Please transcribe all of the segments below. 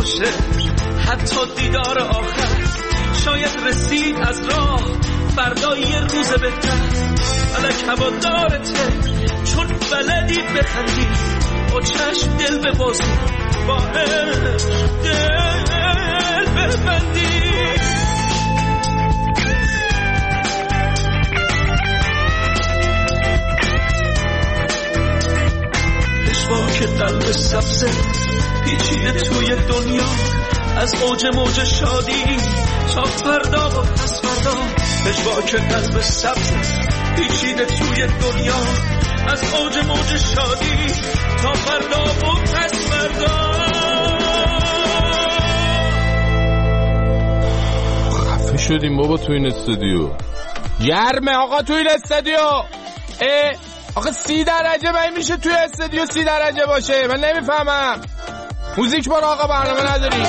باشه حتی دیدار آخر، شاید رسید از راه فردا یه روز بهتر. الک هوادارته چون بلدی بخندی، با چشم دل ببازی، با عشق دل ببندی. که قلب سبزه پیچیده توی دنیا، از اوج موج شادی تا فردا و پس فردا. که قلب سبزه پیچیده توی دنیا، از اوج موج شادی تا فردا و پس فردا. خفه شدیم بابا تو این استودیو، گرمه آقا تو این استودیو. آخه 30 درجه باید میشه توی استودیو 30 درجه باشه؟ من نمیفهمم. موزیک بار آقا، برنامه نداری؟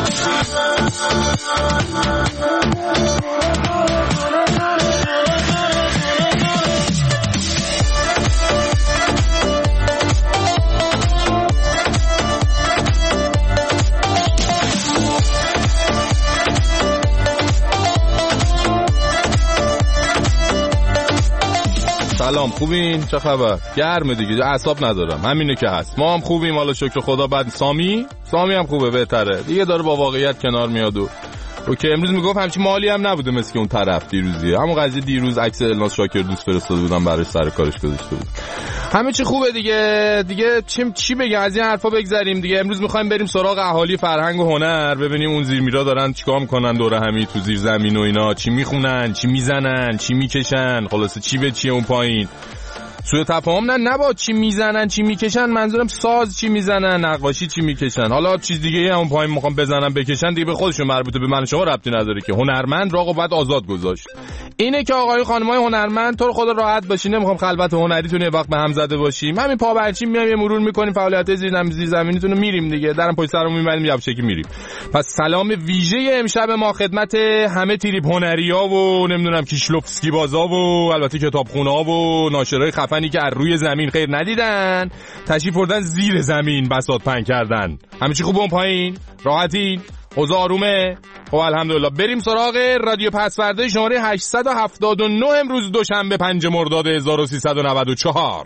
سلام، خوبین؟ چه خبر؟ گرمه دیگه، اعصاب ندارم، همینه که هست. ما هم خوبیم حالا شکر خدا. بعد سامی هم خوبه، بهتره دیگه، داره با واقعیت کنار میاد. و اوکی، امروز میگفت همچین مالی هم نبوده مثل که اون طرف دیروزیه. همون قضیه دیروز عکس الناس شاکر دوست فرستاده بودم براش، سر کارش گذاشته بود. همه چی خوبه دیگه چی بگم، از این حرفا بگذریم دیگه. امروز میخوایم بریم سراغ اهالی فرهنگ و هنر، ببینیم اون زیرمیرا دارن چیکار میکنن دور همی تو زیر زمین و اینا، چی میخونن، چی میزنن، چی میکشن، خلاصه چی به چیه اون پایین. سوء تفاهم نه با چی میزنن چی میکشن، منظورم ساز چی میزنن، نقاشی چی میکشن. حالا چیز دیگه اون پایین میخوام بزنن بکشن دیگه به خودشون مربوطه، به من شما ربطی نداره که. هنرمند راقو بعد آزاد گذاشت. اینه که آقای خانمای هنرمند تو رو خدا راحت باشین، نمیخوام خلوت هنریتون یه وقت به هم زده باشیم. همین پاورچین میایم یه مرور میکنیم فعالیت زیر زمینیتون رو میریم دیگه، درم پشت سرمون میبریم یوشکی میریم. پس سلام ویژه امشب ما خدمت همه تریپ هنریا و نمیدونم کیشلوفسکی بازا و البته کتابخونه‌ها و ناشرای خفنی که از روی زمین خیر ندیدن، تشریف بردن زیر زمین بساط پهن کردن. همه چی خوبه اون پایین؟ راحتین؟ اوضاع آرومه؟ خب الحمدلله. بریم سراغ رادیو پسورده شماره 879 امروز دوشنبه 5 مرداد 1394.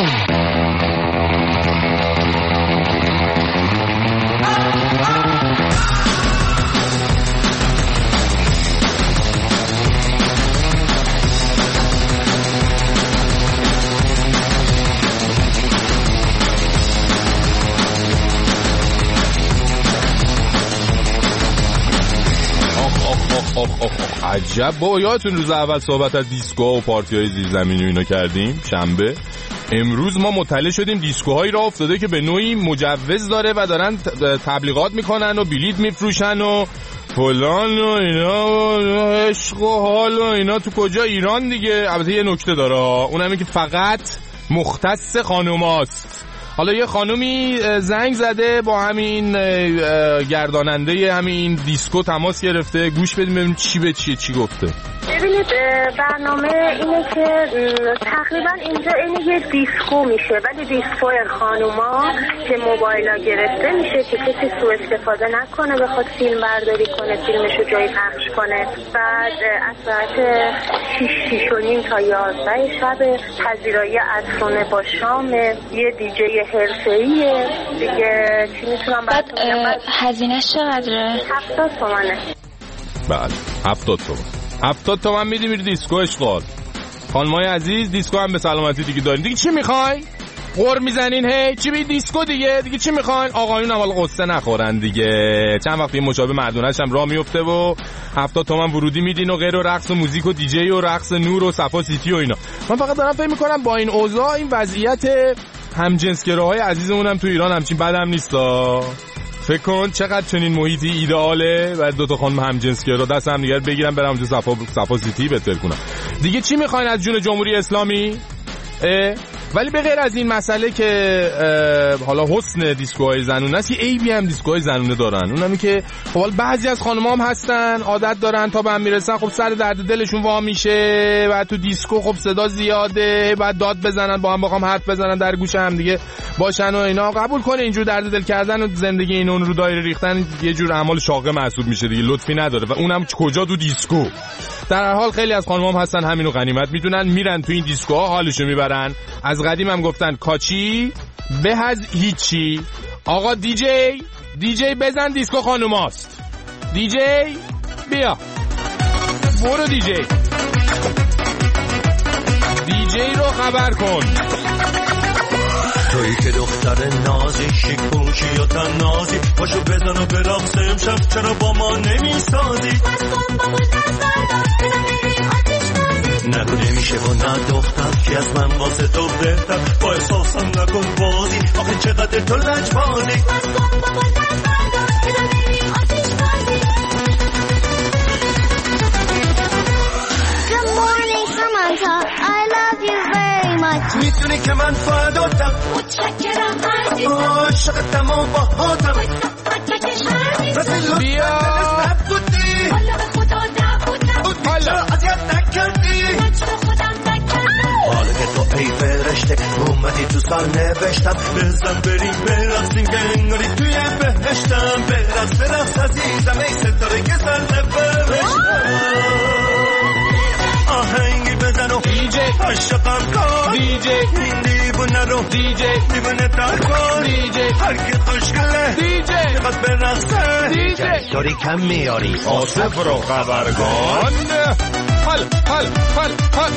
عجب با یادتون روز اول صحبت از دیسکوها و پارتی‌های زیرزمینی و اینا کردیم شنبه. امروز ما مطلع شدیم دیسکوهایی راه افتاده که به نوعی مجوز داره و دارن تبلیغات میکنن و بلیط میفروشن و فلان و اینا و عشق و حال و اینا. تو کجا؟ ایران دیگه. البته یه نکته داره، اونم که فقط مختص خانوماست. حالا یه خانومی زنگ زده با همین گرداننده همین دیسکو تماس گرفته، گوش بدیم ببینیم چی به چیه، چی گفته. ببینید برنامه اینه که تقریبا اینجا این یه دیسکو میشه، ولی دیسکو خانوما که موبایلا گرفته میشه که کسی سوء استفاده نکنه بخواد فیلم برداری کنه، فیلمشو جایی پخش کنه. بعد از ساعت 6:30 تا 11 شب پذیرایی عصرانه با شام، یه دیجی حرفه‌ایه دیگه. چی میتونم بعد هزینه‌اش چقدره؟ 70 تومنه. بله 70 تومن. 70 تومن میدی میری دیسکو اشغال. خانمای عزیز دیسکو هم به سلامتی دیگه دارین. دیگه چی میخواین؟ غر میزنین هی چی بی دیسکو دیگه چی میخواین؟ آقایون اول قصه نخورن دیگه. چند وقت یه مشابه مردونه‌ش هم راه میفته و 70 تومن ورودی میدین و غیر و رقص و موزیک و دیجی و رقص نور و صفا سیتی و اینا. من فقط دارم فکر میکنم با این اوضاع این وضعیت همجنسگراهای عزیزمون هم تو ایران همچین بدم نیستا. فکر کن چقدر چنین محیطی ایدئاله و دو تا خانم همجنسگرا دست هم دیگه بگیرن برام تو صفا سیتی بهتر کنم. دیگه چی میخواین از جون جمهوری اسلامی؟ ولی به غیر از این مسئله که حالا حسن دیسکوهای زنونه است، یه عیبی هم دیسکوهای زنونه دارن. اونمی که خب بعضی از خانم‌ها هم هستن عادت دارن تا به هم میرسن خب سر درد دلشون وا میشه و تو دیسکو خب صدا زیاده، بعد داد بزنن با هم بخوام حرف بزنن در گوش هم دیگه باشن و اینا. قبول کنه اینجور درد دل کردن و زندگی این اون رو دایره ریختن یه جور اعمال شاقه محسوب میشه دیگه، لطفی نداره و اونم کجا تو دیسکو. در هر حال خیلی از خانم‌ها هستن همینو غنیمت میدونن، میرن تو این دیسکوها حالشو میبرن. از قدیم هم گفتن کاچی به از هیچی. آقا دیجی بزن دیسکو خانوماست. دیجی بیا برو دیجی رو خبر کن. تویی که دختر نازی شیک پوشی یا تنازی پاشو بزن و برقص امشب چرا با ما نمیسازی. نگو نمیشه و نه دختر که از من واسه تو بهتر با احساسم نکن بازی آخه چقدر تو لجبازی. Good morning Samantha, I love you very much. میدونی که من فداتم متشکرم عزیزم عاشقتم و باهاتم بیا حالا به خدا نبودم حالا اذیت نکردی نجم خودم نکردم حالا که تو ای فرشته اومدی تو سال نوشتم بزن بریم برقصیم که انگاری توی بهشتم. برقص عزیزم ای ستاره که سر نبرشتم. آهنگی بزن و دیجی عاشقم کن دیجی این دیوونه رو دیوونه تر کن هر کی خوشگله میخواد برقصه دیجی داری کم میاری آصف رو خبرگان. حال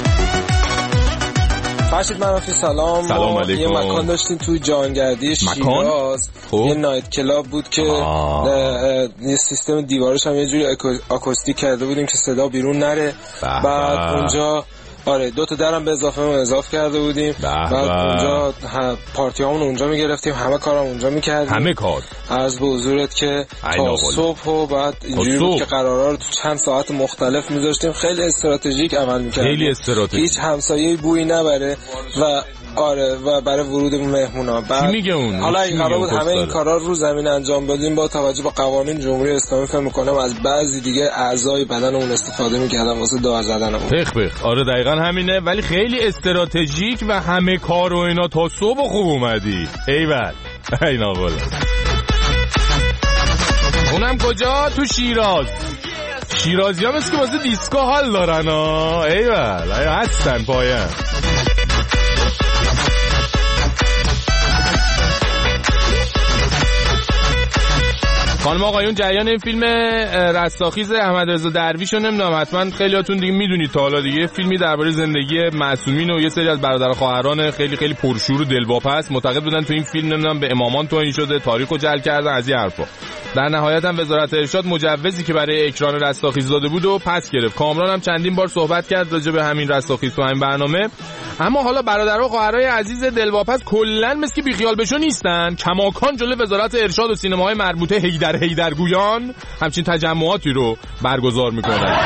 فرشید منافی سلام. سلام علیکم. یه مکان داشتیم توی جهانگردی شیراز، یه نایت کلاب بود که یه سیستم دیوارش هم یه جوری آکوستیک کرده بودیم که صدا بیرون نره. بعد اونجا آره 2 تا درم به اضافه کرده بودیم. بعد اونجا پارتی هامون اونجا میگرفتیم، همه کارام اونجا میکردیم. همه کار عرض به حضورت که تا صبح و بعد اینجوری بود که قرارا رو تو چند ساعت مختلف میذاشتیم. خیلی استراتژیک عمل میکردیم، خیلی استراتژیک، هیچ همسایه‌ای بویی نبره و آره و برای ورود مهمونا. بعد میگه اون حالا این قرار بود همه این کارا رو زمین انجام بدیم با توجه به قوانین جمهوری اسلامی. فکر می‌کنم از بعضی دیگه اعضای بدن اون استفاده می‌کردن واسه دار زدنمون. بخ آره دقیقاً همینه، ولی خیلی استراتژیک و همه کار و اینا تا صبح خوب اومدی. ایول اینا قول اونم کجا؟ تو شیرازی‌ها مثل که واسه دیسکو حال دارن ها. ایول هستن پایم. خانم آقایون جریان این فیلم رستاخیز احمد رضا درویش رو نمیدونم حتما خیلیاتون دیگه میدونید تا حالا دیگه، فیلمی درباره زندگی معصومین و یه سری از برادر خواهران خیلی خیلی پرشور و دلواپس. معتقد بودن تو این فیلم نمیدونم به امامان توهین شده، تاریخو جعل کردن از این حرفا. در نهایت هم وزارت ارشاد مجوزی که برای اکران رستاخیز داده بود و پس گرفت. کامران هم چندین بار صحبت کرد راجع به همین رستاخیز تو همین برنامه. اما حالا برادرها و خواهرای عزیز دلواپس کلا مثل که بیخیال بشو نیستن، کماکان جلوی وزارت ارشاد و سینماهای مربوطه هیدرگویان همچین تجمعاتی رو برگزار میکنن.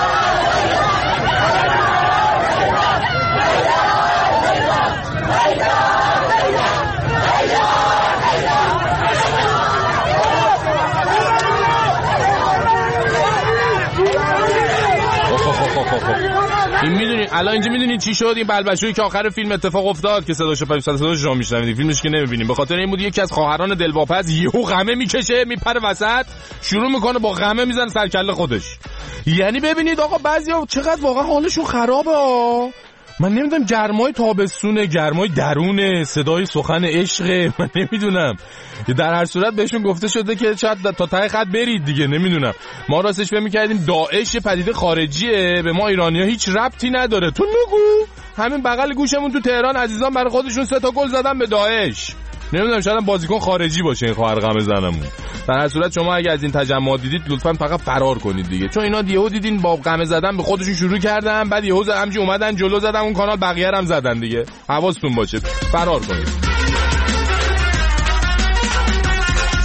این میدونی الان اینجا میدونی چی شد؟ این بلبشویی که آخر فیلم اتفاق افتاد که صداشو جا میشنوید، فیلمش که نمیبینیم، به خاطر این بود یکی از خواهران دلواپس یهو غمه میکشه میپره وسط، شروع میکنه با غمه میزنه سر کله خودش. یعنی ببینید آقا بعضیا چقدر واقعا حالشون خرابه. من نمیدونم گرمای تابستونه، گرمای درونه، صدای سخن عشق، من نمیدونم. در هر صورت بهشون گفته شده که شاید تا ته خط برید دیگه، نمیدونم. ما راستش فکر می‌کردیم داعش پدیده خارجیه، به ما ایرانی‌ها هیچ ربطی نداره. تو نگو همین بغل گوشمون تو تهران عزیزان برای خودشون 3 تا گل زدن به داعش. نمیدونم شاید بازیکن خارجی باشه این خواهر غم زنمون. در هر صورت شما اگه از این تجمعات دیدید لطفاً فقط فرار کنید دیگه، چون اینا یهو دیدین با غم زدن به خودشون شروع کردن، بعد یهو همینجوری اومدن جلو زدن اون کانال بقیه هم زدن دیگه. حواستون باشه فرار کنید.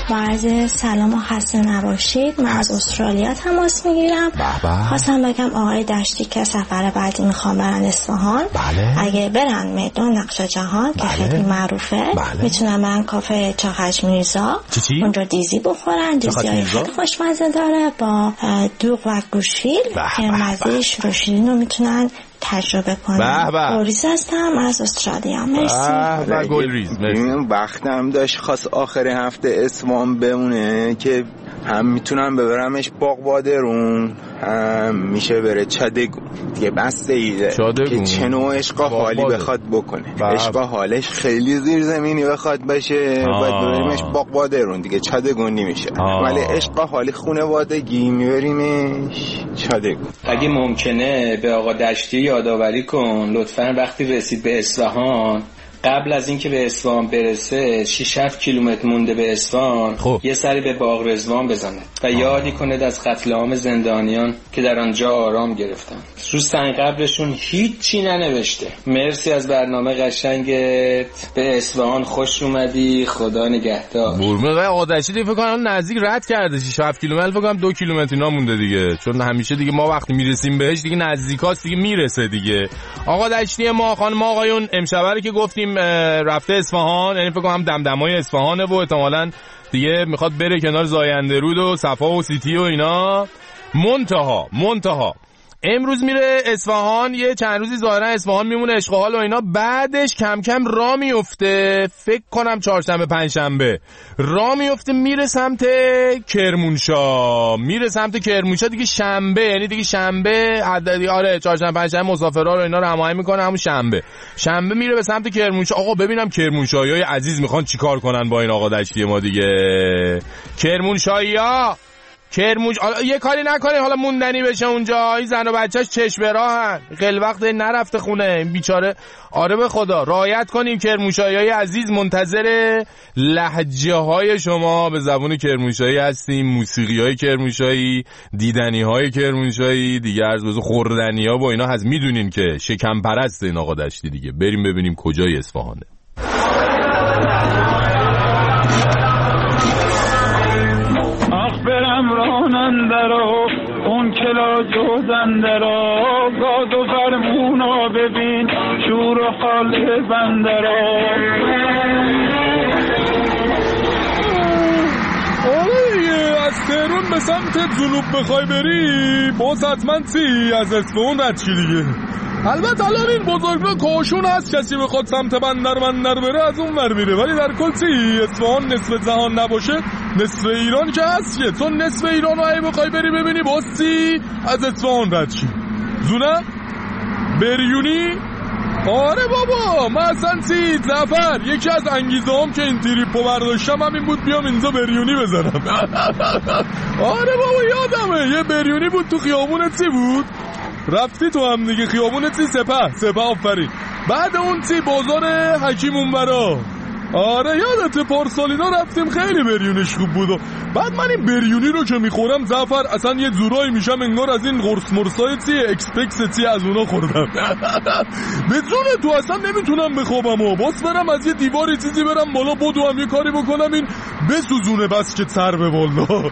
با عرض سلام و خسته نباشید. من از استرالیا تماس میگیرم. خواستم بگم آقای دشتی که سفر بعدی میخوام برن اصفهان، اگه برن میدان نقش جهان که خیلی معروفه، میتونن برن کافه چاخج میرزا، اونجا دیزی بخورن. دیزی های خیلی خوشمزه داره با دوغ و گوشفیل که مزهش رو شیرین رو میتونن تجربه کنم. گلریز هستم از استرالیا. مرسی. گلریز وقتم داشت خواست آخر هفته اصفهان بمونه که هم میتونم ببرمش باغ بادرون، هم میشه بره چادگون دیگه. بسته ایده که چه نوع عشق حالی بخواد بکنه. عشق حالش خیلی زیرزمینی بخواد باشه باید ببریمش باغ بادرون دیگه، چادگون نمیشه. ولی عشق حالی خانوادگی میبریمش چادگون. اگه ممکنه به آقا دشتی یادآوری کن لطفاً وقتی رسید به اصفهان، قبل از اینکه به اصفهان برسه 6-7 کیلومتر مونده به اصفهان یه سری به باغ رضوان بزنه و یادی کنه از قتل عام زندانیان که در آنجا آرام گرفتن. رو سنگ قبرشون هیچی ننوشته. مرسی از برنامه قشنگت. به اصفهان خوش اومدی. خدا نگهدار. قربون آقا دشتی فکر کنم نزدیک رد کرده 6-7 کیلومتر، فکر کنم 2 کیلومتر اینا مونده دیگه، چون همیشه دیگه ما وقتی میرسیم بهش دیگه نزدیکاست دیگه میرسه دیگه. آقا دشتی ما خانم آقایون امشب که گفتیم رفته اصفهان، یعنی فکر کنم دمدمای اصفهانه و احتمالاً دیگه میخواد بره کنار زاینده رود و صفا و سیتی و اینا. منتها امروز میره اصفهان، یه چند روزی ظاهرا اصفهان میمونه عشق و حال و اینا، بعدش کم کم راه میفته، فکر کنم چهارشنبه پنجشنبه راه میفته میره سمت کرمانشاه، دیگه شنبه، یعنی دیگه شنبه آره چهارشنبه پنجشنبه مسافرها رو اینا رو هماهنگ میکنه، همون شنبه میره به سمت کرمانشاه. آقا ببینم کرمانشاهیای عزیز میخوان چیکار کنن با این آقا دشتی ما دیگه. کرمانشاهیا یه کاری نکنه حالا موندنی بشه اونجا، این زن و بچهش چشم به راهن، خیلی وقت نرفته خونه این بیچاره. آره به خدا رعایت کنیم. کرمانشاهیای عزیز منتظر لهجه های شما به زبون کرمانشاهی هستیم، موسیقی های کرمانشاهی، دیدنی های کرمانشاهی دیگه، عرض بزرگ خوردنی ها با اینا هست. میدونین که شکم پرست این آقا دشتی دیگه. بریم ببینیم کجای اصفهانه. برم راننده را اون کلا جوزنده را، گاز و فرمونا ببین شور و حال بنده را. از تهران به سمت جنوب بخوای بری باز حتما از اصفهان رد چی دیگه. البته الان این بزرگراه کاشون هست، کسی بخواد سمت بندر بره از اون ور میره، ولی در کل اصفهان نصف جهان نباشه نصف ایران که هست که، چون نصف ایران رو اگه بخوای بری ببینی باز از اصفهان رد چی. زونه بریونی. آره بابا من اصلا زفر یکی از انگیزه هم که این تریپو برداشتم همین بود بیام اینجا بریونی بزنم. آره بابا یادمه یه بریونی بود تو خیابون بود، رفتی تو هم دیگه خیابون سپه آفرین. بعد اون بازار حکیم اونورا. آره یادت پارسالینا رفتیم خیلی بریونش خوب بود. بعد من این بریونی رو که میخورم زفر اصلا یه جورایی میشم انگار از این قرص مرسای اکسپکس از اونا خوردم. به جون تو اصلا نمیتونم بخوابم و باز برم از یه دیواری چیزی برم بالا بدو هم یه کاری بکنم این بسوزونه بس که سر به بالا.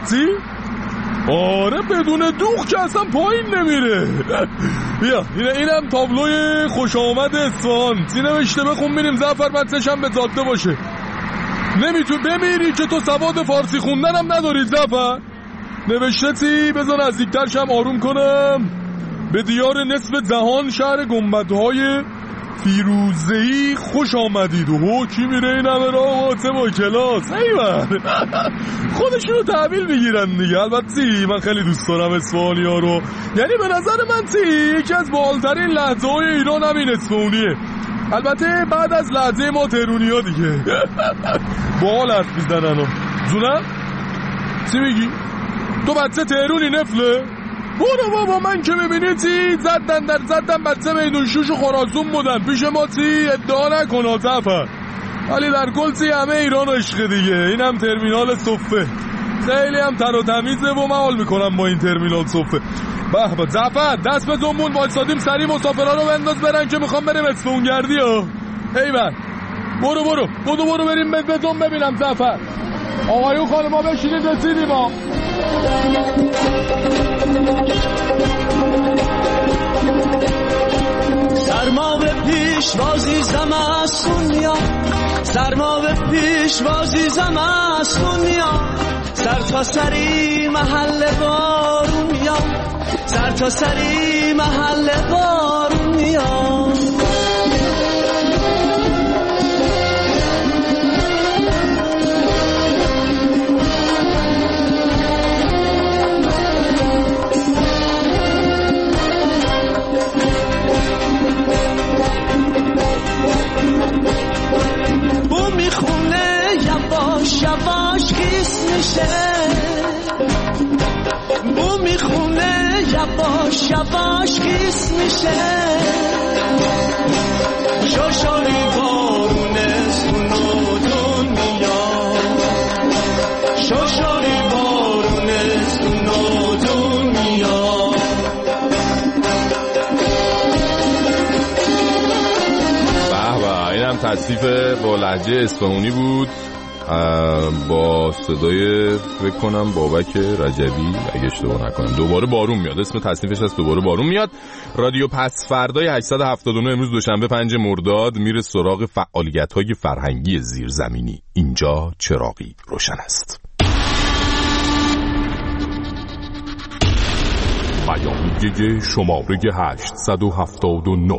آره بدون دوغ که اصلا پایین نمیره. بیا اینم تابلوی خوش آمد اصفهان. نوشته بخون میریم زفر مدسشم به جاده باشه. نمیتون بمیری که تو سواد فارسی خوندن هم نداری زفر. نوشته بذار نزدیکترشم آروم کنم. به دیار نصف جهان شهر گنبدهای فیروزه‌ای خوش آمدید. و کی میره این همه راه با کلاس ایوان خودشونو تحویل میگیرن دیگه. البته من خیلی دوست دارم اصفهانی‌ها رو، یعنی به نظر من یکی از بالاترین لهجه های ایران همین اصفهانیه. البته بعد از لهجه ما تهرونی‌ها دیگه باحال حرف میزنن. جونم چی میگی؟ تو بچه تهرونی نفله؟ برو بابا من که میبینی زدن بچه میدون شوش و خراسون بودن پیش ما ادعا نکن زفر، ولی در کل همه ایران عشق دیگه. اینم ترمینال صفه خیلی هم تر و تمیزه و من حال میکنم با این ترمینال صفه. به زفر دست به زمون وایسادیم سری مسافرها رو بنداز برن که میخوام بریم اصفهان گردی ها. ایول برو بریم به زم ببینم زفر. آقایون خانما بشینید رسیدیم ما. سرما به پیشوازی زمستونیا، سرما به پیشوازی زمستونیا، سر تا سری محل بارونیا، سر تا سری محل بارونیا. بو میخونه یواش یواش خیس میشه، بو میخونه یواش یواش خیس میشه، شاشاری بارونه سونو دنیا، شاشاری بارونه سونو دنیا. اینم تصنیف با لهجه اصفهانی بود با صدای فکر کنم بابک رجبی اگه اشتباه نکنم. دوباره بارون میاد، اسم تصنیفش هست دوباره بارون میاد. رادیو پس فردای 879 امروز دوشنبه 5 مرداد میره سراغ فعالیت‌های فرهنگی زیرزمینی. اینجا چراغی روشن است. بیانیه شماره 879.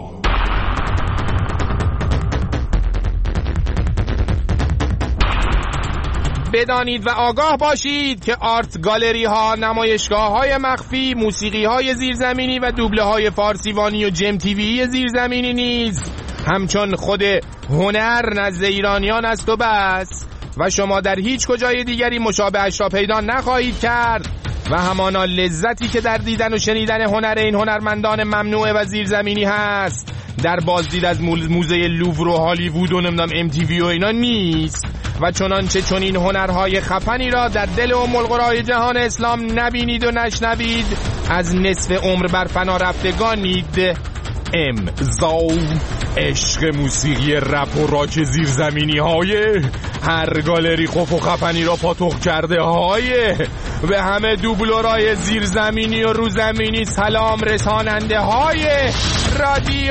بدانید و آگاه باشید که آرت گالری ها، نمایشگاه های مخفی، موسیقی های زیرزمینی و دوبله های فارسیوانی و جم تیوی زیرزمینی نیز همچون خود هنر نزد ایرانیان است و بس، و شما در هیچ کجای دیگری مشابهش را پیدا نخواهید کرد و همانا لذتی که در دیدن و شنیدن هنر این هنرمندان ممنوعه و زیرزمینی هست در بازدید از موزه لوور و هالیوود و نمیدونم MTV و اینا نیست. و چنانچه چون این هنرهای خفنی را در دل ام القری جهان اسلام نبینید و نشنوید، از نصف عمر بر فنا رفتگانید. امضا عشق موسیقی رپ و راک زیرزمینی های هر گالری خوف و خفنی را پاتوق کرده های به همه دوبلورای زیرزمینی و روزمینی سلام رساننده های رادیو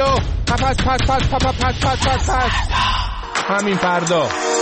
پس همین فردا.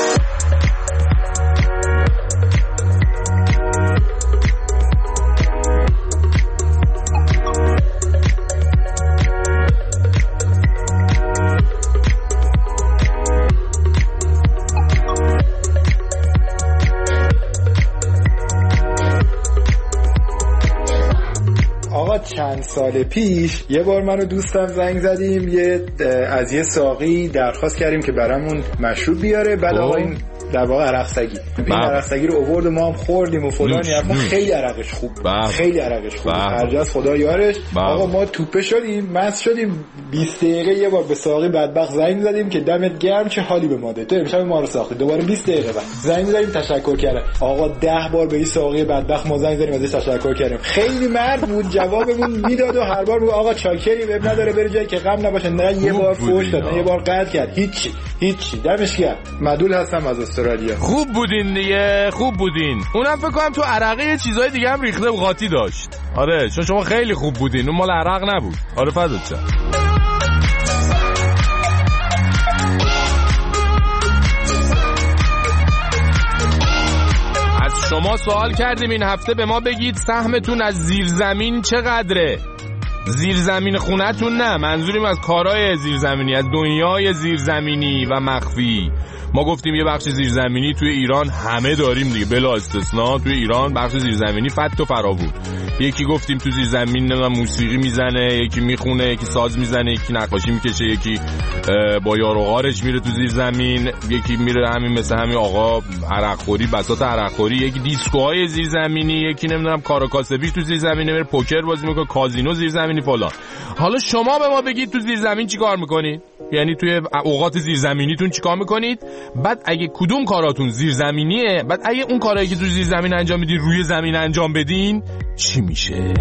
چند سال پیش یه بار من و دوستم زنگ زدیم، از یه ساقی درخواست کردیم که برامون مشروب بیاره. بعد آقا این در واقع عرق سگی، این عرق سگی رو آورد و ما هم خوردیم و فلان. ما خیلی عرقش خوب، خیلی عرقش خوب، هرجاست خدا یارش. آقا ما توپه شدیم، مست شدیم. 20 دقیقه یه بار به ساقی بدبخت زنگ زدیم که دمت گرم، چه حالی به ما داد، تو امشب ما رو ساختی. دوباره 20 دقیقه بعد زنگ زدیم تشکر کردن. آقا 10 بار به این ساقی بدبخت ما زنگ زدیم ازش تشکر کردیم. خیلی مرد بود، جوابمون میداد و هر بار میگه آقا چاکری اب نداره بره جایی که غم نباشه. نه یه بار فوش داد، نه یه بار قطع کرد، هیچی. دمش گرم. مدول هستم از استرالیا. خوب بودین دیگه، خوب بودین. اونم فکر کنم تو عرقه یه چیزای دیگه هم ریخته و قاطی داشت. آره چون شما خیلی خوب بودین، اون مال عرق نبود. آره فدات شم. از شما سوال کردیم این هفته به ما بگید سهمتون از زیرزمین چقدره؟ زیرزمین خونتون نه، منظوریم از کارهای زیرزمینی، از دنیای زیرزمینی و مخفی. ما گفتیم یه بخش زیرزمینی توی ایران همه داریم دیگه بلا استثناء. توی ایران بخش زیرزمینی فت و فراوون. یکی گفتیم تو زیرزمین موسیقی میزنه، یکی میخونه، یکی ساز میزنه، یکی نقاشی میکشه، یکی با یار و غارش میره تو زیرزمین، یکی میره همین مثل همین آقا عرقخوری، بساط عرقخوری، یکی دیسکوهای زیرزمینی، یکی نمیدونم کاراکاسبی تو زیرزمین میره پوکر بازی میکنه، کازینو زیرزمینی فلان. حالا شما به ما بگید تو زیرزمین چیکار میکنید؟ یعنی توی اوقات زیرزمینیتون چیکار میکنید؟ بعد اگه کدوم کاراتون زیرزمینیه، بعد اگه اون کارایی که تو زیرزمین انجام میدین روی زمین انجام بدین چی میشه؟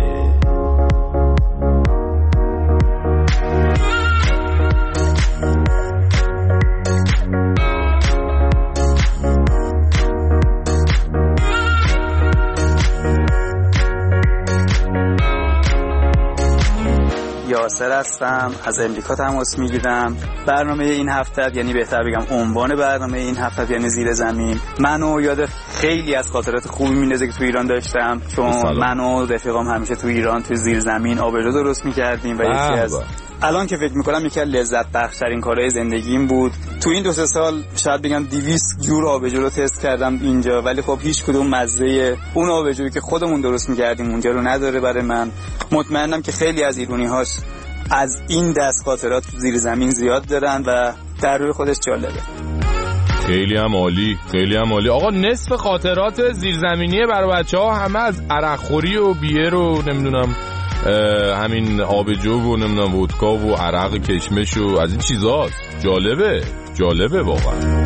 یاسر هستم، از امریکا تماس میگیرم. برنامه این هفته، یعنی بهتر بگم عنوان برنامه این هفته یعنی زیر زمین، منو یاد خیلی از خاطرات خوبی میندازه که تو ایران داشتم، چون من و رفیقام همیشه تو ایران تو زیر زمین آبجو درست میکردیم و یکی از الان که فکر میکنم یکی از لذت بخشترین کارهای زندگیم بود. تو این 2-3 سال شاید بگم 200 جور آبجو رو تست کردم اینجا، ولی خب هیچ کدوم مزه اون آبجویی که خودمون درست میکردیم اونجا رو نداره برای من. مطمئنم که خیلی از ایرانی‌هاش از این دست خاطرات زیر زمین زیاد دارن و در روی خودش جالبه. خیلی هم عالی، خیلی هم عالی. آقا نصف خاطرات زیرزمینی برای بچه‌ها همه از عرقخوری و بییر و نمیدونم همین آبجو و نمیدونم ودکا و عرق کشمش و از این چیزاست. جالبه واقعا.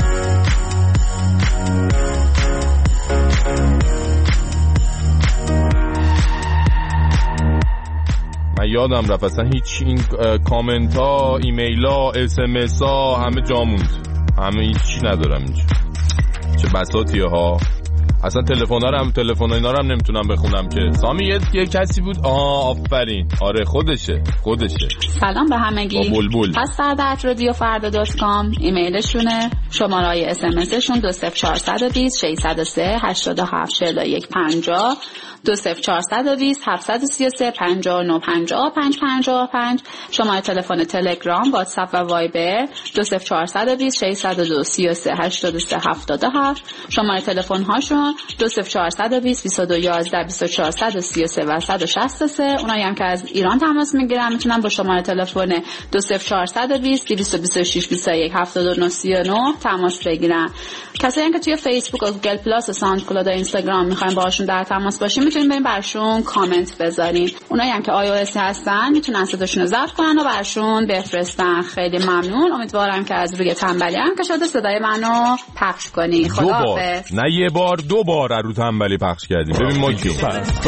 من یادم رفت اصلا هیچ این کامنت ها، ایمیل ها، SMS ها همه جا موند، همه هیچی ندارم اینجا. چه بساطیه ها. اصلا تلفن اینا رو هم نمیتونم بخونم که سامی یه کسی بود. آفرین، آره خودشه. سلام به همگی. پس فردا@radiofarda.com ایمیلشونه، شماره‌های SMSشون 20420 603 87 41 50 20420 733 59 55 55. شماره تلفن تلگرام، واتساپ و وایبر 20420 602 33 83 77. شماره تلفن هاشون 20420 22 11 24 133 و 163. اونایی هم که از ایران تماس میگیرن میتونن با شماره تلفن 20420 226 21 79 39 تماس بگیرن. کسایی هم که توی فیسبوک و گوگل پلاس و ساوندکلاود و اینستاگرام میخواین باهاشون در تماس باشین میتونین برشون کامنت بذارین. اونایی هم که iOS هستن میتونن صداشون رو ضبط کنن و برشون بفرستن. خیلی ممنون. امیدوارم که از روی تنبلی هم که شده صدای منو پخش کنی. خداحافظ. نه یه بار 2 بار رو تنبلی پخش کردیم. ببین ما کی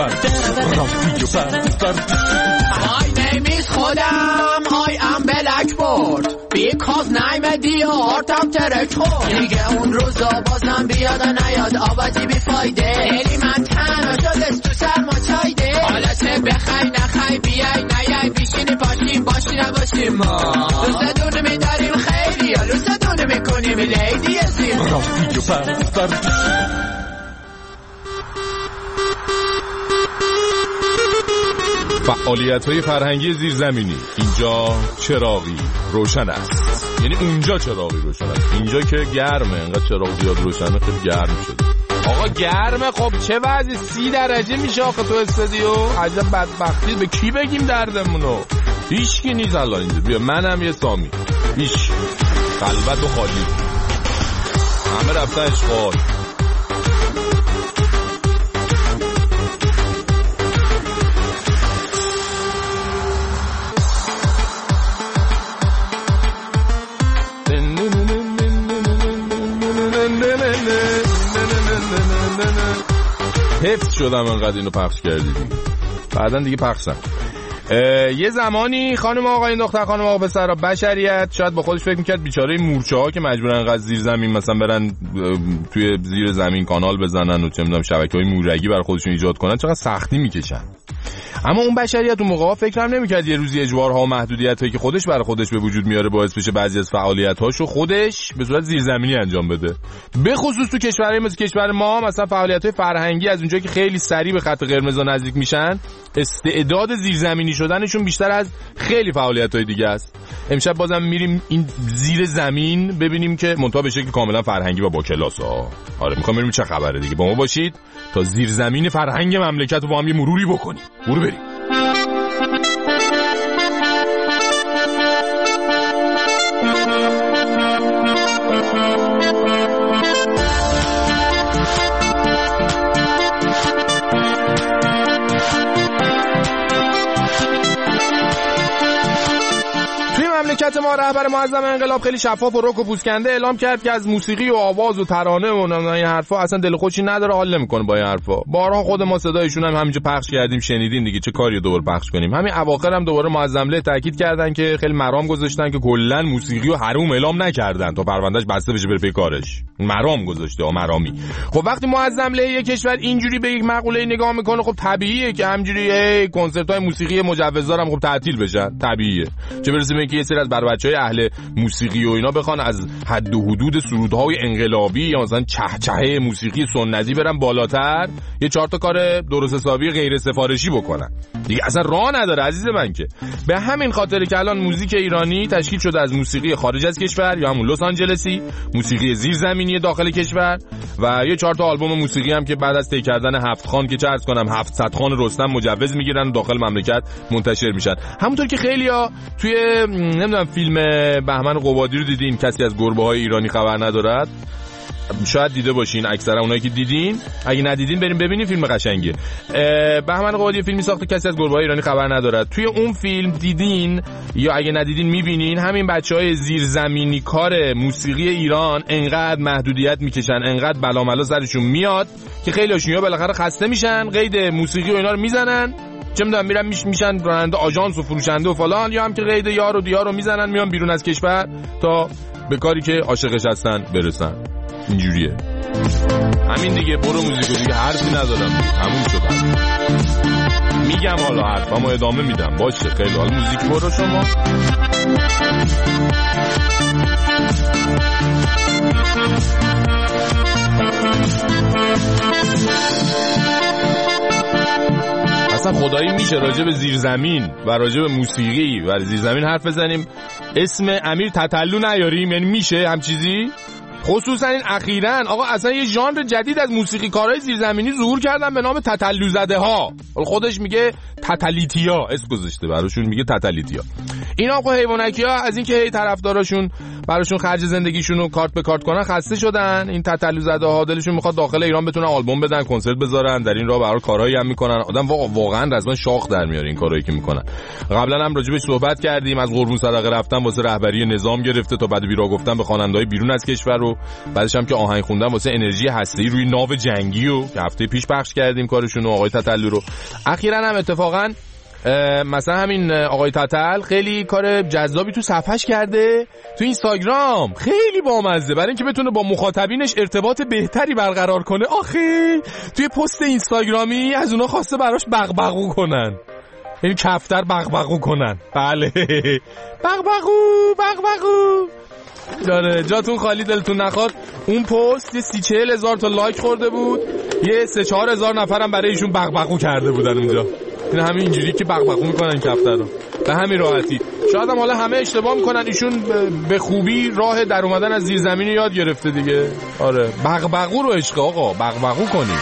My name is خودم I am blackboard because name دیارتم ترک خورد دیگه اون روزا بازم بیاد و نیاد آبادی بی فایده دلی من تنها شده تو سرما چایده حالت بخوای نخوای بیای نیای بیشینی پاشیم باشی نباشیم ما دوستتون میداریم خیلی یا دوستتون میکنیم لیدی زیر فعالیت‌های فرهنگی زیرزمینی. اینجا چراغی روشن است، یعنی اونجا چراغی روشن است. اینجا که گرمه، انقدر چراغ زیاد روشنه خیلی گرم شده. آقا گرمه، خب چه وضعی؟ 30 درجه میشه آقا تو استودیو. عجب بدبختی. به کی بگیم دردمونو؟ هیچکی نیست الان اینجا. بیا منم یه سامی، هیچ خلوت و خالی، همه رفتن اشغال. حفظ شدم انقدر اینو پخش کردی بعدن دیگه پخشم. یه زمانی خانم آقایون دختر خانم آقا پسرا بشریت شاید با خودش فکر میکرد بیچاره مورچه ها که مجبورن انقدر زیر زمین مثلا برن توی زیر زمین کانال بزنن و چه میدونم شبکه‌های مورگی برای خودشون ایجاد کنن چقدر سختی میکشن. اما اون بشریت اون موقع فکر هم نمیکرد یه روزی اجبارها و محدودیتایی که خودش برای خودش به وجود میاره باعث بشه بعضی از فعالیت‌هاشو خودش به صورت زیرزمینی انجام بده. به خصوص تو کشورهای مثل کشور ما مثلا فعالیت‌های فرهنگی از اونجایی که خیلی سریع به خط قرمز نزدیک میشن، استعداد زیرزمینی شدنشون بیشتر از خیلی فعالیت‌های دیگه است. امشب بازم میریم این زیر زمین ببینیم که منتها به شکل کاملا فرهنگی و با کلاس ها. آره میخوام ببینیم چه خبره دیگه. با ما باشید تا زیر زمین فرهنگ مملکت رو با هم یه مروری بکنیم. برو بریم. دولت ما رهبر معظم انقلاب خیلی شفاف و رک و پوسکنده اعلام کرد که از موسیقی و آواز و ترانه و این حرفا اصلا دلخوشی نداره، حال نمیکنه با این حرفا. بارها خود ما صدایشون هم همینجا پخش کردیم، شنیدین دیگه، چه کاری دوباره پخش کنیم. همین اواخر هم دوباره معظمله تاکید کردن که خیلی مرام گذاشتن که کلا موسیقی و حروم اعلام نکردن تا پروندهش بسته بشه بره پی کارش. مرام گذاشته مرامی. خب وقتی معظمله یک کشور اینجوری به یک مقوله نگاه میکنه، خب طبیعیه که همجوری کنسرت‌های موسیقی مجوزدار هم خب تعطیل بشن، طبیعیه. چه برسه به اینکه یه سری از بر بچهای اهل موسیقی و اینا بخوان از حد و حدود سرودهای انقلابی یا مثلا چهچهه موسیقی سنتی برن بالاتر، یه 4 تا کار درست حسابی غیر سفارشی بکنن. دیگه اصلا راه نداره عزیز من که. به همین خاطر که الان موزیک ایرانی تشکیل شده از موسیقی خارج از کشور یا همون لس آنجلسی، موسیقی زیرزمینی داخل کشور و یه 4 تا آلبوم موسیقی هم که بعد از طی کردن 7 خان که چه عرض کنم 700 خان رستم مجوز میگیرن داخل مملکت منتشر میشن. همونطور که خیلیا توی نمیدونم فیلم بهمن قبادی رو دیدین، کسی از گربه‌های ایرانی خبر ندارد، شاید دیده باشین، اکثرا اونایی که دیدین، اگه ندیدین بریم ببینین، فیلم قشنگیه. بهمن قبادی فیلمی ساخته کسی از گربه‌های ایرانی خبر ندارد. توی اون فیلم دیدین یا اگه ندیدین میبینین همین بچهای زیرزمینی کار موسیقی ایران انقدر محدودیت میکشن، انقدر بلاملا سرشون میاد که خیلی هاشون یا بالاخره خسته میشن، قید موسیقی و اینا رو میزنن، چه میدونم میرن میشن راننده آژانس و فروشنده و فلان، یا هم که قید یار و دیار رو میزنن میان بیرون از کشور تا به کاری که عاشقش هستن برسن. اینجوریه. همین دیگه، برو موزیکو دیگه، حرفی ندارم دیگه، تموم شد. میگم حالا حرفامو ادامه میدم، باشه خیلی. حالا موزیک برو شما. اصلا خدایی میشه راجع به زیرزمین و راجع به موسیقی و زیرزمین حرف بزنیم اسم امیر تتلو نیاریم؟ یعنی میشه هم چیزی؟ خصوصا این اخیراً آقا اصلا یه ژانر جدید از موسیقی کارهای زیرزمینی ظهور کردن به نام تتلو زده ها. خودش میگه تتلیتیا، اسم گذاشته براشون، میگه تتلیتیا. اینا آقا حیوانکیا از اینکه هی طرفداراشون براشون خرج زندگیشونو کارت به کارت کنن خسته شدن. این تتلو زده ها دلشون میخواد داخل ایران بتونن آلبوم بدن، کنسرت بذارن، در این راه برای کارهایی هم میکنن. آدم واقعا رسما شاخ در میاره این کارهایی که میکنن. قبلا هم راجع بهش صحبت کردیم، از قربون صدقه رفتن واسه رهبری نظام گرفته تا بعد بیرا گفتن به خواننده‌های بیرون از کشور و بعدش هم که آهنگ خوندن واسه انرژی هسته‌ای روی ناو جنگی و که هفته پیش پخش کردیم کارشون و آقای تتلو رو. اخیراً هم اتفاقاً مثلا همین آقای تتل خیلی کار جذابی تو صفحش کرده تو اینستاگرام، خیلی بامزه، برای اینکه بتونه با مخاطبینش ارتباط بهتری برقرار کنه. آخه توی پست اینستاگرامی از اونا خواسته براش بغبغو کنن، یعنی کفتر بغبغو کنن. بله بغبغو داره. جاتون خالی، دلتون نخواد. اون پست یه 30-40 هزار تا لایک خورده بود، یه 3-4 هزار نفرم برای ایشون بغبغو کرده بودن اونجا. این همین اینجوری که بغبغو میکنن کفتر رو به همین راحتی. شاید هم حالا همه اشتباه میکنن، ایشون به خوبی راه در اومدن از زیرزمینی یاد گرفته دیگه. آره بغبغو رو عشق آقا، بغبغو کنیم.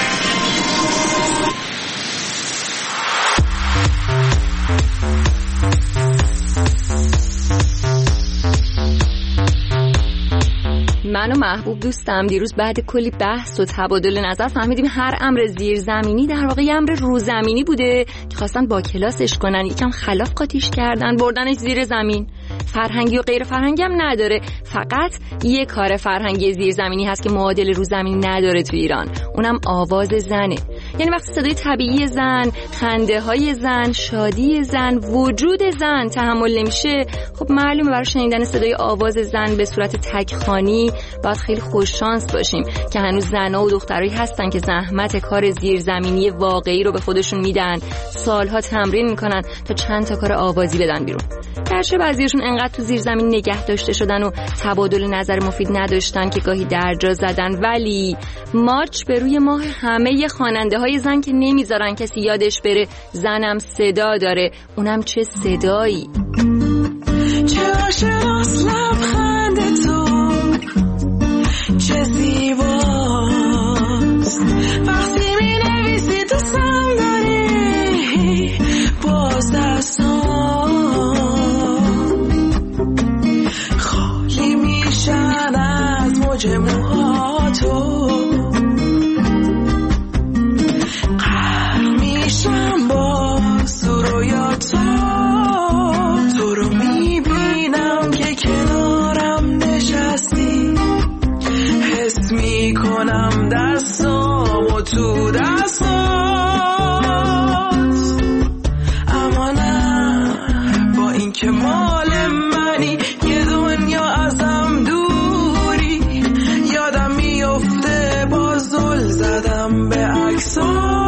من و محبوب دوستم دیروز بعد کلی بحث و تبادل نظر فهمیدیم هر امر زیرزمینی در واقع یه امر روزمینی بوده که خواستن با کلاسش کنن، یکم خلاف قاطیش کردن، بردنش زیر زمین. فرهنگی و غیر فرهنگی هم نداره، فقط یه کار فرهنگی زیرزمینی هست که معادل روزمینی نداره تو ایران، اونم آواز زنه. یعنی وقتی صدای طبیعی زن، خنده های زن، شادی زن، وجود زن تحمل نمیشه، خب معلومه برای شنیدن صدای آواز زن به صورت تک‌خوانی باید خیلی خوش شانس باشیم که هنوز زن‌ها و دخترایی هستن که زحمت کار زیرزمینی واقعی رو به خودشون میدن، سالها تمرین میکنن تا چند تا کار آوازی بدن بیرون. گرچه بعضیشون انقدر تو زیرزمین نگه داشته شدن و تبادل نظر مفید نداشتن که گاهی درجا زدن، ولی مارچ به روی ماه همه خواننده‌های زن که نمیذارن کسی یادش بره زنم صدا داره، اونم چه صدایی. چه آشناس لبخند تو، چه زیباست وقتی می‌نویسی تو سم داری باز دستان خالی میشن از موج موها تو، غرق میشم با سرویا تو رو میبینم میکنم دستامو تو دستات، اما نه با این که مال منی یه دنیا ازم دوری، یادم میفته باز زل زدم به عکسات.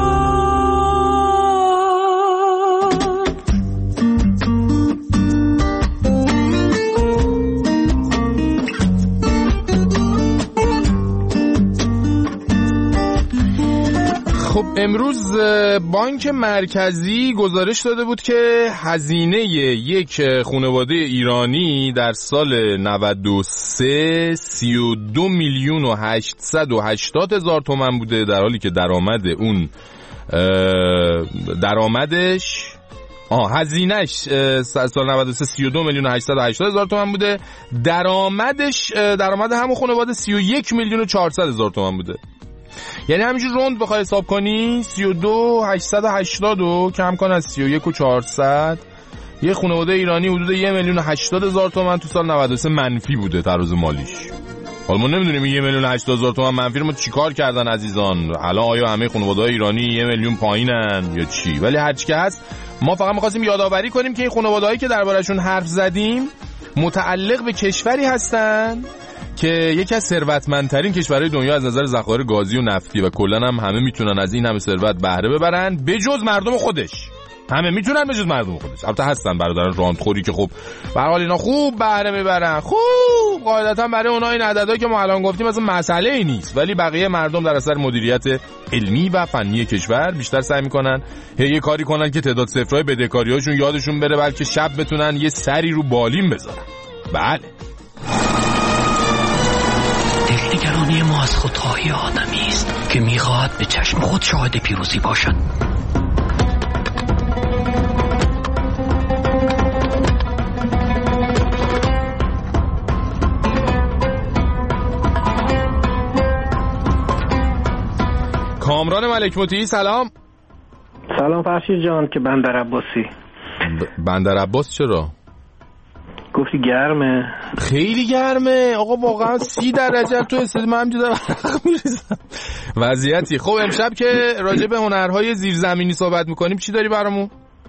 خب امروز بانک مرکزی گزارش داده بود که هزینه یک خانواده ایرانی در سال 93 32 میلیون و 880 هزار تومان بوده، در حالی که درآمد اون هزینهش سال 93 32 میلیون و 880 هزار تومان بوده، درآمد همون خانواده 31 میلیون و 400 هزار تومان بوده. یعنی همینجور روند بخوای حساب کنی 32 880 و کم کن از 31 و 400، یه خانواده ایرانی حدود 1 میلیون و 80 هزار تومان تو سال 93 منفی بوده تراز مالیش. حالا ما نمیدونیم 1 میلیون و 80 هزار تومان منفی رو چیکار کردن عزیزان، الان آیا همه خانواده‌های ایرانی 1 میلیون پایینن یا چی؟ ولی هر چی که هست ما فقط می‌خواستیم یادآوری کنیم که این خانواده‌هایی که دربارشون حرف زدیم متعلق به کشوری هستن که یکی از ثروتمندترین کشورهای دنیا از نظر ذخایر گازی و نفتی و کلاً هم همه میتونن از این همه ثروت بهره ببرن بجز مردم خودش. همه میتونن بجز مردم خودش. البته هستن برادران راندخوری که خب به هر حال اینا خوب بهره میبرن، خوب قاعدتا برای اونها این عددها که ما الان گفتیم مثلا مسئله ای نیست، ولی بقیه مردم در اثر مدیریت علمی و فنی کشور بیشتر سعی میکنن یه کاری کنن که تعداد صفرهای بدهکاریاشون یادشون بره، بلکه شب بتونن یه سری رو بالین بذارن. بله دلنگرانی ما از خودخواهی آدمی است که میخواهد به چشم خود شاهد پیروزی باشد. کامران ملک مطیعی سلام. سلام فرشید جان که بندر عباسی. بندر عباس چرا؟ گفتی گرمه. خیلی گرمه آقا، واقعا 30 درجه تو استاد من همینجوری دارم میریزم وضعیتی. خب امشب که راجع به هنرهای زیرزمینی صحبت میکنیم چی داری برامون؟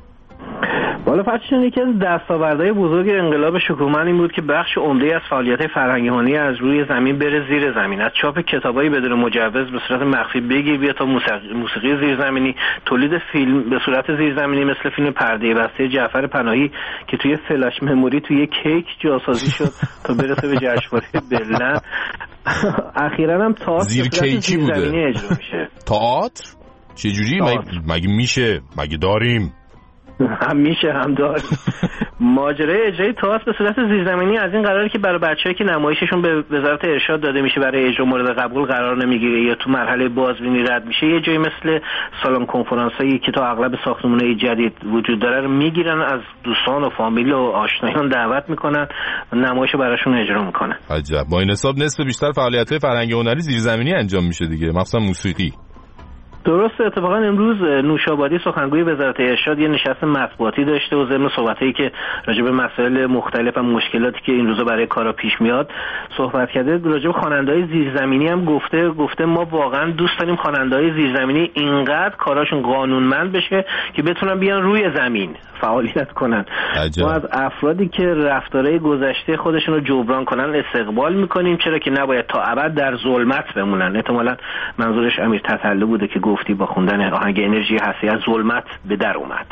والا فرشید یکی از دستاوردهای بزرگ انقلاب شکوهمند این بود که بخش عمده از فعالیت فرهنگی هنری از روی زمین بره زیر زمین، از چاپ کتابایی بدون مجوز به صورت مخفی بگیر بیا تا موسیقی زیرزمینی، تولید فیلم به صورت زیرزمینی مثل فیلم پرده بسته جعفر پناهی که توی فلش مموری توی کیک جاسازی شد تا برسه به جشنواره برلین. اخیراً هم تئاتر زیر کیکی بوده اجرا میشه. تئاتر چه جوری؟ مگه میشه؟ مگه داریم؟ هم میشه هم داریم. ماجرای اجرای تئاتر به صورت زیرزمینی از این قراره که برای بچه‌ای که نمایششون به وزارت ارشاد داده میشه برای اجرا مورد قبول قرار نمیگیره یا تو مرحله بازبینی رد میشه، یه جایی مثل سالن کنفرانسایی که تا اغلب ساختمان‌های جدید وجود داره رو میگیرن، از دوستان و فامیل و آشنایان دعوت میکنن و نمایشو براشون اجرا میکنن. عجب. با این حساب نصف بیشتر فعالیت‌های فرهنگی هنری زیرزمینی انجام میشه دیگه، مخصوصا موسیقی. درسته. اتفاقا امروز نوشابادی سخنگوی وزارت ارشاد یه نشست مطبوعاتی داشته و ضمن صحبتایی که راجع به مسائل مختلف و مشکلاتی که این روزا برای کارا پیش میاد صحبت کرده. راجع به خواننده‌های زیرزمینی هم گفته ما واقعا دوست داریم خواننده‌های زیرزمینی اینقدر کاراشون قانونمند بشه که بتونن بیان روی زمین فعالیت کنن. ما از افرادی که رفتارهای گذشته خودشون رو جبران کنن استقبال میکنیم، چرا که نباید تا ابد در ظلمت بمونن. احتمالاً منظورش امیر تتلو بوده که گفتی با خوندن آهنگ انرژی هستی از ظلمت به در اومد.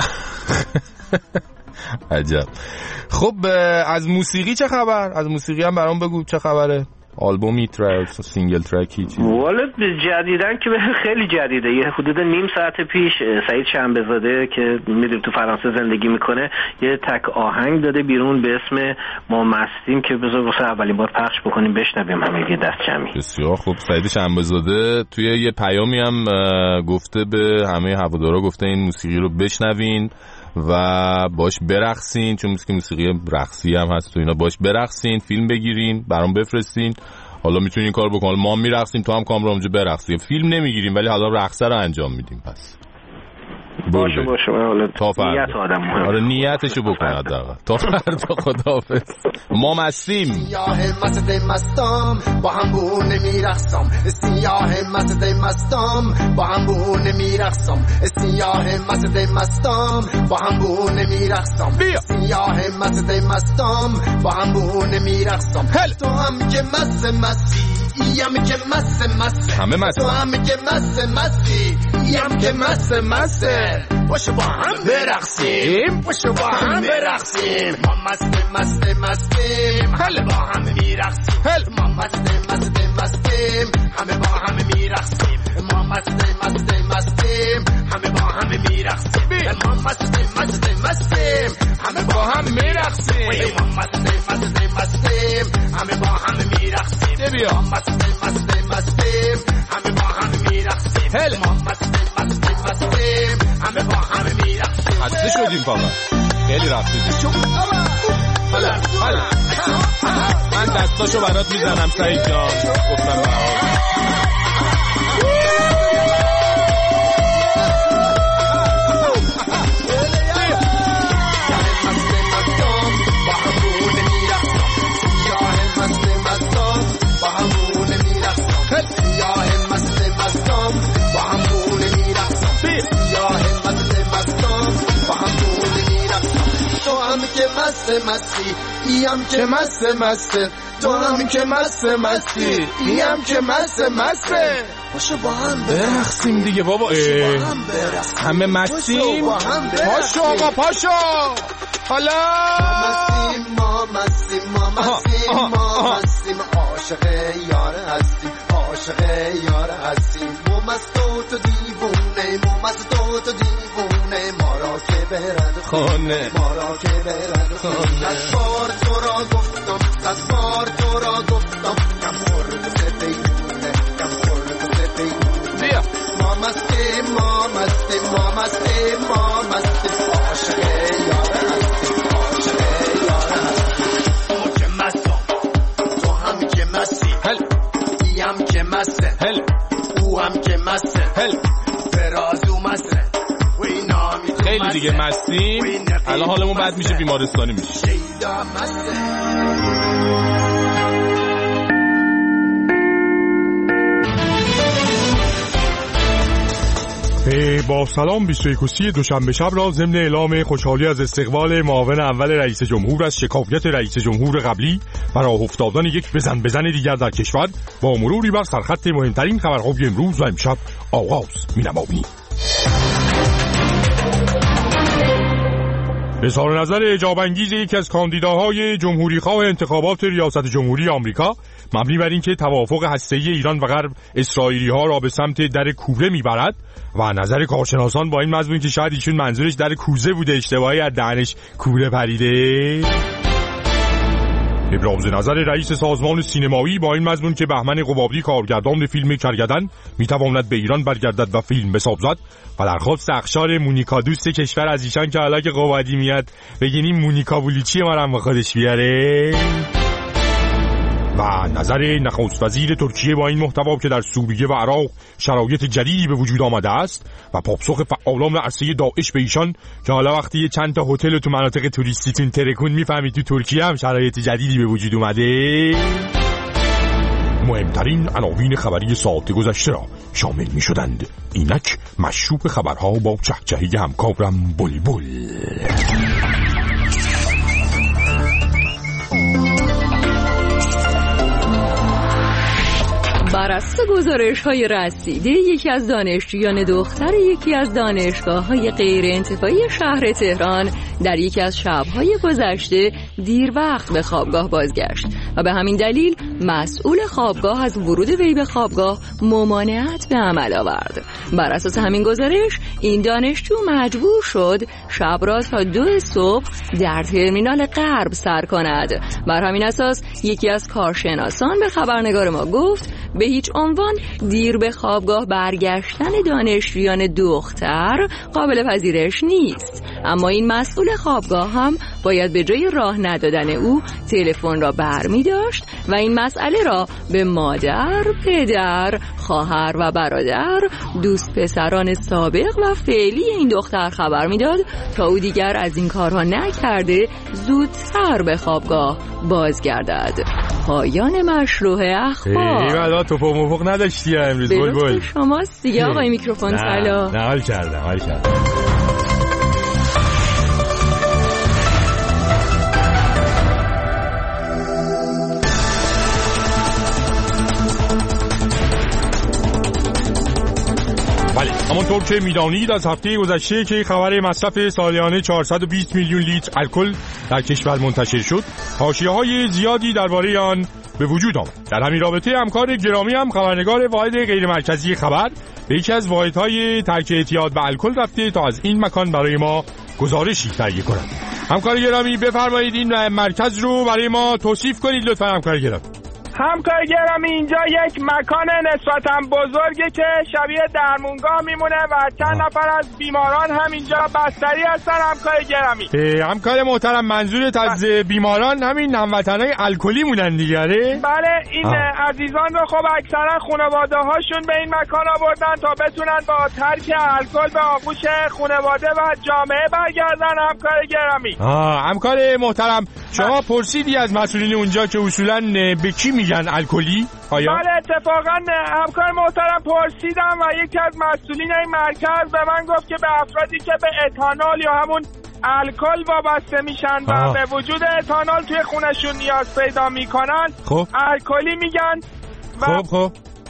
عجب. خب از موسیقی چه خبر؟ از موسیقی هم برام بگو چه خبره؟ آلبومی سینگل ترکی چی؟ والا جدیدن که خیلی جدیده، یه حدود نیم ساعت پیش سعید شنبه‌زاده که میدونیم تو فرانسه زندگی میکنه یه تک آهنگ داده بیرون به اسم ما مستیم که بذار واسه اولین بار پخش بکنیم بشنویم همه دست جمعی. بسیار خوب. سعید شنبه‌زاده توی یه پیامی هم گفته به همه هوادارا، گفته این موسیقی رو بشنوین و باش برقصین، چون موسیقی رقصی هم هست تو اینا، باش برقصین، فیلم بگیرین برام بفرستین. حالا میتونین این کار بکنین، ما میرقصیم تو هم کامرا اونجا برقصیم، فیلم نمیگیریم ولی حالا رقصه رو انجام میدیم. پس باشه حالا تا فردا نیت آدم مهمه. آره نیتشو بکن حداقل. تا فردا خداحافظ. ما مستیم. سیاه مستم با هم بونه میرقصم. سیاه مستم با هم بونه میرقصم. سیاه مستم با هم بونه میرقصم. سیاه مستم با هم بونه میرقصم. تو هم که مستی یم که مست همه مست تو هم که مستی یم که مست باشه با هم برقصیم باشه با هم برقصیم ما مستیم همه با هم میرقصیم ما مستیم همه با هم میرقصیم ما مستیم همه با هم میرقصیم ما مستیم همه با هم میرقصیم ما مستیم همه با هم میرقصیم بیا مستیم همه با هم میرقصیم ما مستیم همه با هم میرقصیم خسته شدیم فقط خیلی رقصیدیم. من دستاشو برات میزنم سعید جان. گفتم برات مستی ایم که مست تو هم که مستی ایم که مست باشه با هم برقصیم دیگه بابا. همه مستیم. پاشو آقا پاشو. حالا ما مستیم عاشق یار هستیم ما مست و تو دیوونه ما را که برد خونه از بار تو را گفتم کم خورد سپیدونه بیا ما مستیم عاشق یار هستیم تو که مستم تو هم که مستی یم که مسته او هم که مسته فرازو مسته خیلی دیگه مستیم. الان حالمون بد میشه بیمارستانی میشه. با سلام 21 دوشنبه شب را ضمن اعلام خوشحالی از استقبال معاون اول رئیس جمهور از شکایت رئیس جمهور قبلی و راه افتادن یک بزن دیگر در کشور با مروری بر سرخط مهمترین خبرهای امروز و امشب آغاز می‌نماییم. اظهار نظر اعجاب انگیز یکی از کاندیداهای جمهوری‌خواه انتخابات ریاست جمهوری آمریکا مبنی بر اینکه توافق هسته‌ای ایران و غرب اسرائیلی‌ها را به سمت در کوره میبرد و نظر کارشناسان با این مضمون که شاید ایشون منظورش در کوزه بوده، اشتباهی از دهنش کوره پریده. ابراز نظر رئیس سازمان سینمایی با این مضمون که بهمن قبادی کارگردان فیلم کرگدن میتواند به ایران برگردد و فیلم بسازد و درخواست اخشار مونیکا دوست کشور از ایشان که حالا که قبادی میاد بگین این مونیکا بلوچی ما رو با خودش بیاره. و نظر نخست وزیر ترکیه با این محتوا که در سوریه و عراق شرایط جدیدی به وجود آمده است و پاسخ فعالان عرصه داعش به ایشان که حالا وقتی چند تا هتل تو مناطق توریستیتون ترکون میفهمید تو ترکیه هم شرایط جدیدی به وجود اومده. مهمترین عناوین خبری ساعت گذشته را شامل می شدند. اینک مشروب خبرها با چهچهی همکارم بلبل. بر اساس گزارش‌های رسیده یکی از دانشجویان دختر یکی از دانشگاه‌های غیر انتفاعی شهر تهران در یکی از شب‌های گذشته دیر وقت به خوابگاه بازگشت و به همین دلیل مسئول خوابگاه از ورود وی به خوابگاه ممانعت به عمل آورد. بر اساس همین گزارش این دانشجو مجبور شد شب را تا 2 صبح در ترمینال غرب سر کند. بر همین اساس یکی از کارشناسان به خبرنگار ما گفت به هیچ عنوان دیر به خوابگاه برگشتن دانشجویان دختر قابل پذیرش نیست. اما این مسئول خوابگاه هم باید به جای راه ندادن او تلفن را برمی داشت و این مسئله را به مادر، پدر، خواهر و برادر، دوست پسران سابق و فعلی این دختر خبر میداد تا او دیگر از این کارها نکرده زودتر به خوابگاه بازگردد. پایان مشروع اخبار. ایوالا تو موفق نداشتی امروز بلبل. شماست دیگه آقای میکروفون سلام. نه حال کردم. بله، همونطور که میدانید از هفته گذشته که خبر مصرف سالیانه 420 میلیون لیتر الکل در کشور منتشر شد، حاشیه‌های زیادی درباره آن به وجود آمد. در همین رابطه همکار گرامی هم خبرنگار واحد غیر مرکزی خبر به یکی از واحدهای ترک اعتیاد به الکل رفته تا از این مکان برای ما گزارشی تهیه کند. همکار گرامی بفرمایید این مرکز رو برای ما توصیف کنید لطفاً همکار گرامی. همکار گرامی اینجا یک مکان نسبتاً بزرگه که شبیه درمونگاه میمونه و چند نفر از بیماران هم اینجا بستری هستن. همکار گرامی همکار محترم منظورت از بیماران همین هموطنای الکلی مونن دیگه؟ بله این عزیزان رو خب اکثرا خانواده هاشون به این مکان آوردن تا بتونن با ترک الکل به آغوش خانواده و جامعه برگردن. همکار گرامی همکار محترم شما پرسیدی از مسئولین اونجا که اصولاً به کی میگن الکلی؟ بله اتفاقا همکار محترم پرسیدم و یکی از مسئولین این مرکز به من گفت که به افرادی که به اتانول یا همون الکل وابسته میشن و به وجود اتانول توی خونشون نیاز پیدا میکنن الکلی میگن و خب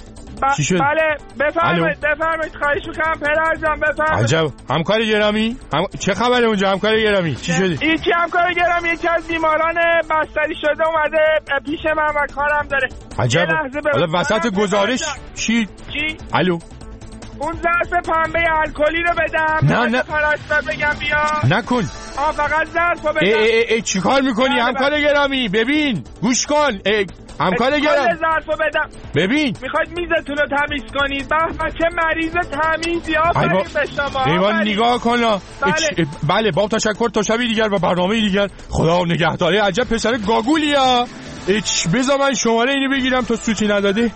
بله بفرمایید خواهش میکنم پدر جان بفرمایید. عجب همکار گرامی چه خبره اونجا همکار گرامی چی شده؟ یکی همکار گرامی یکی از بیماران بستری شده اومده پیش من و کارم داره. عجب حالا وسط گزارش چی؟ الو اون ظرف پنبه الکلی رو بدم نه پرستار بگم بیا نکن فقط ظرف رو بدم. چی کار میکنی همکار گرامی؟ ببین گوش کن همکار گرامی ظرفو بدم. ببین میخواید میزتون رو تمیز کنید به چه مریض تمیزی آفرین به شما ایوان نگاه کن بله با تشکر تا شبی دیگر و برنامه دیگر خدا نگهداره. عجب پسر گاگولیا بذار من شماره اینو بگیرم تا سوتی نداده.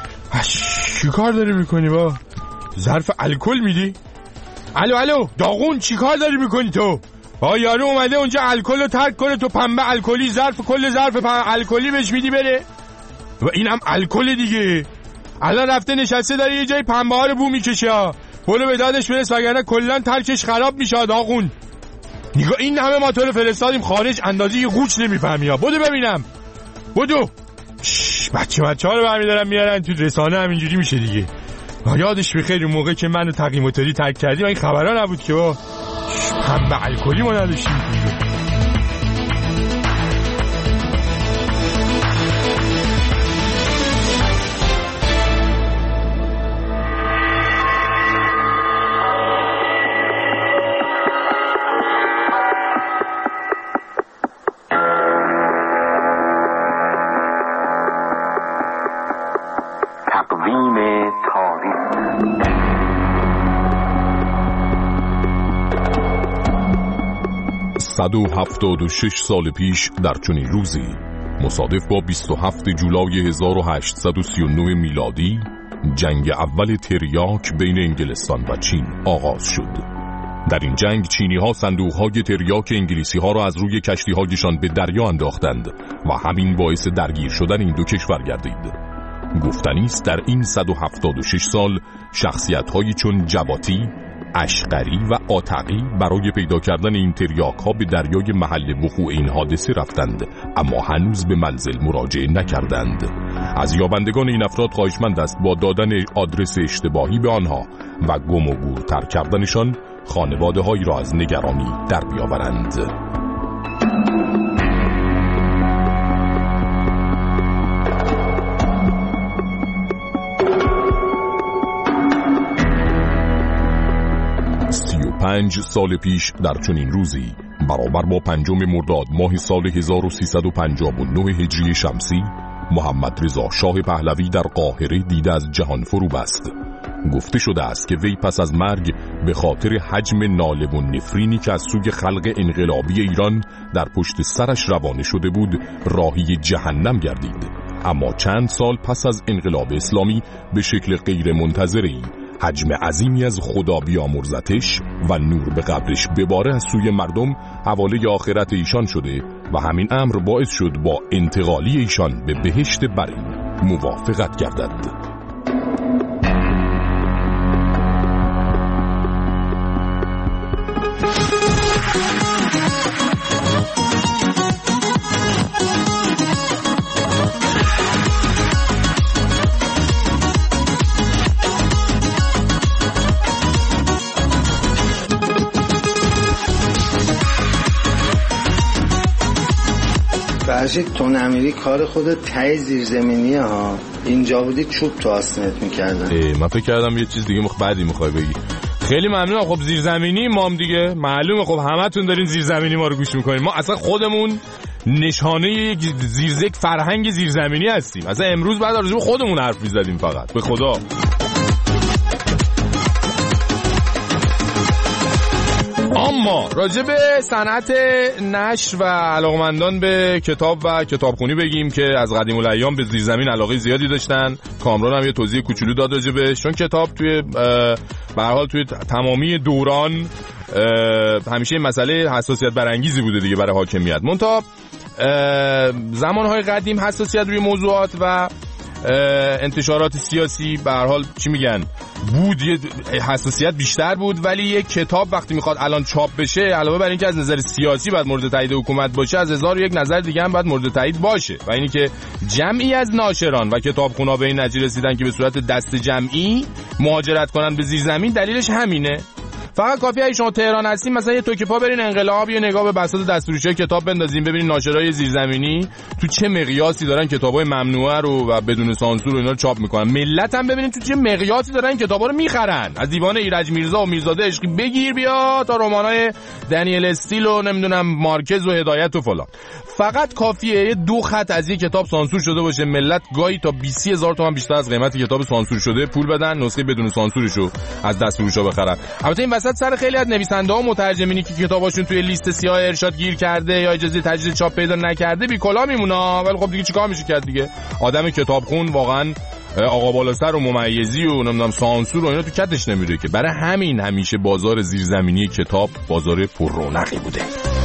چی کار داری میکنی با ظرف الکل میدی؟ الو داغون چی کار داری میکنی تو؟ یارو اومده اونجا الکل رو ترک کنه تو پنبه الکلی کل ظرف الکلی بهش میدی بره و اینم الکل دیگه. الان رفته نشسته داره یه جای پنبه ها رو بو میکشه. برو به دادش برس وگرنه کلا ترکش خراب میشه. داغون نگاه این همه ما تو رو فرستادیم خارج اندازه یه قوچ نمیفهمی. بدو ببینم بدو. بچه ها رو برمیدارن میارن تو رسانه همینجوری میشه دیگه. یادش بخیر اون موقع که منو تقی موتوری ترک کردیم این خبرها نبود که با پنبه الکلی ما نداشتیم. تقویم تاریخ 176 سال پیش در چنین روزی مصادف با 27 جولای 1839 میلادی جنگ اول تریاک بین انگلستان و چین آغاز شد. در این جنگ چینی ها صندوق های تریاک انگلیسی ها را از روی کشتی هایشان به دریا انداختند و همین باعث درگیر شدن این دو کشور گردید. گفتنی است در این 176 سال شخصیت هایی چون جواتی، اشقری و آتقی برای پیدا کردن این تریاک ها به دریای محل وقوع این حادثه رفتند اما هنوز به منزل مراجعه نکردند. از یابندگان این افراد خواهشمند است با دادن آدرس اشتباهی به آنها و گم و گورتر کردنشان خانواده هایی را از نگرانی در بیاورند. پنج سال پیش در چنین روزی برابر با 5 مرداد ماه سال 1359 هجری شمسی محمد رضا شاه پهلوی در قاهره دیده از جهان فرو بست. گفته شده است که وی پس از مرگ به خاطر حجم ناله و نفرینی که از سوی خلق انقلابی ایران در پشت سرش روانه شده بود راهی جهنم گردید. اما چند سال پس از انقلاب اسلامی به شکل غیر منتظری حجم عظیمی از خدا بیامرزتش و نور به قبرش بباره از سوی مردم حواله آخرت ایشان شده و همین امر باعث شد با انتقالی ایشان به بهشت برین موافقت گردد. فرشید تو نمیری کار خودت ته زیرزمینیه ها. اینجا بودی چوب تو آسنت میکردن. من فکر کردم یه چیز دیگه بعدی میخوای بگی. خیلی ممنونم. خب زیرزمینی مام دیگه معلومه. خب همتون دارین زیرزمینی ما رو گوش میکنین. ما اصلا خودمون نشانه یک فرهنگ زیرزمینی هستیم. اصلا امروز بعد راجع به خودمون حرف میزدیم فقط. به خدا. اما راجع به صنعت نشر و علاقمندان به کتاب و کتابخونی بگیم که از قدیم الایام به زیرزمین علاقه زیادی داشتن. کامران هم یه توضیح کوچولو داد راجع بهش، چون کتاب توی به هر حال توی تمامی دوران همیشه این مسئله حساسیت برانگیزی بوده دیگه برای حاکمیت. منتها زمانهای قدیم حساسیت روی موضوعات و انتشارات سیاسی به هر حال چی میگن بود، یه حساسیت بیشتر بود، ولی یک کتاب وقتی میخواد الان چاپ بشه علاوه بر اینکه از نظر سیاسی باید مورد تایید حکومت باشه، از 1001 نظر دیگه هم باید مورد تایید باشه. و اینی که جمعی از ناشران و کتابخونا به این نتیجه رسیدن که به صورت دست جمعی مهاجرت کنن به زیرزمین، دلیلش همینه. فقط کافیه اگه شما تهران هستین مثلا یه توکی پا برین انقلاب، یه نگاه به بساط دستفروشی کتاب بندازین، ببینین ناشرای زیرزمینی تو چه مقیاسی دارن کتابای ممنوعه رو و بدون سانسور و اینا رو چاپ میکنن. ملت هم ببینین تو چه مقیاسی دارن کتابا رو میخرن. از دیوان ایرج میرزا و میرزاده عشقی بگیر بیا تا رمانای دنیل استیل و نمیدونم مارکز و هدایت و فلان. فقط کافیه یه 2 خط از یک کتاب سانسور شده باشه، ملت گاهی تا 20000 تومان بیشتر از قیمت کتاب سانسور شده پول بدن نسخه بدون سانسورشو از دستفروشا بخرن. البته این وسط سر خیلی از نویسنده‌ها و مترجمینی که کتاباشون توی لیست سیاه ارشاد گیر کرده یا اجازه تجدید چاپ پیدا نکرده بی کلا میمونه. ولی خب دیگه چیکار میشه کرد دیگه؟ آدم کتابخون واقعا آقا بالاسر و ممیزی و نمیدونم سانسور و اینا تو کتش نمیره که. برای همین همیشه بازار زیرزمینی کتاب بازار پر رونقی بوده.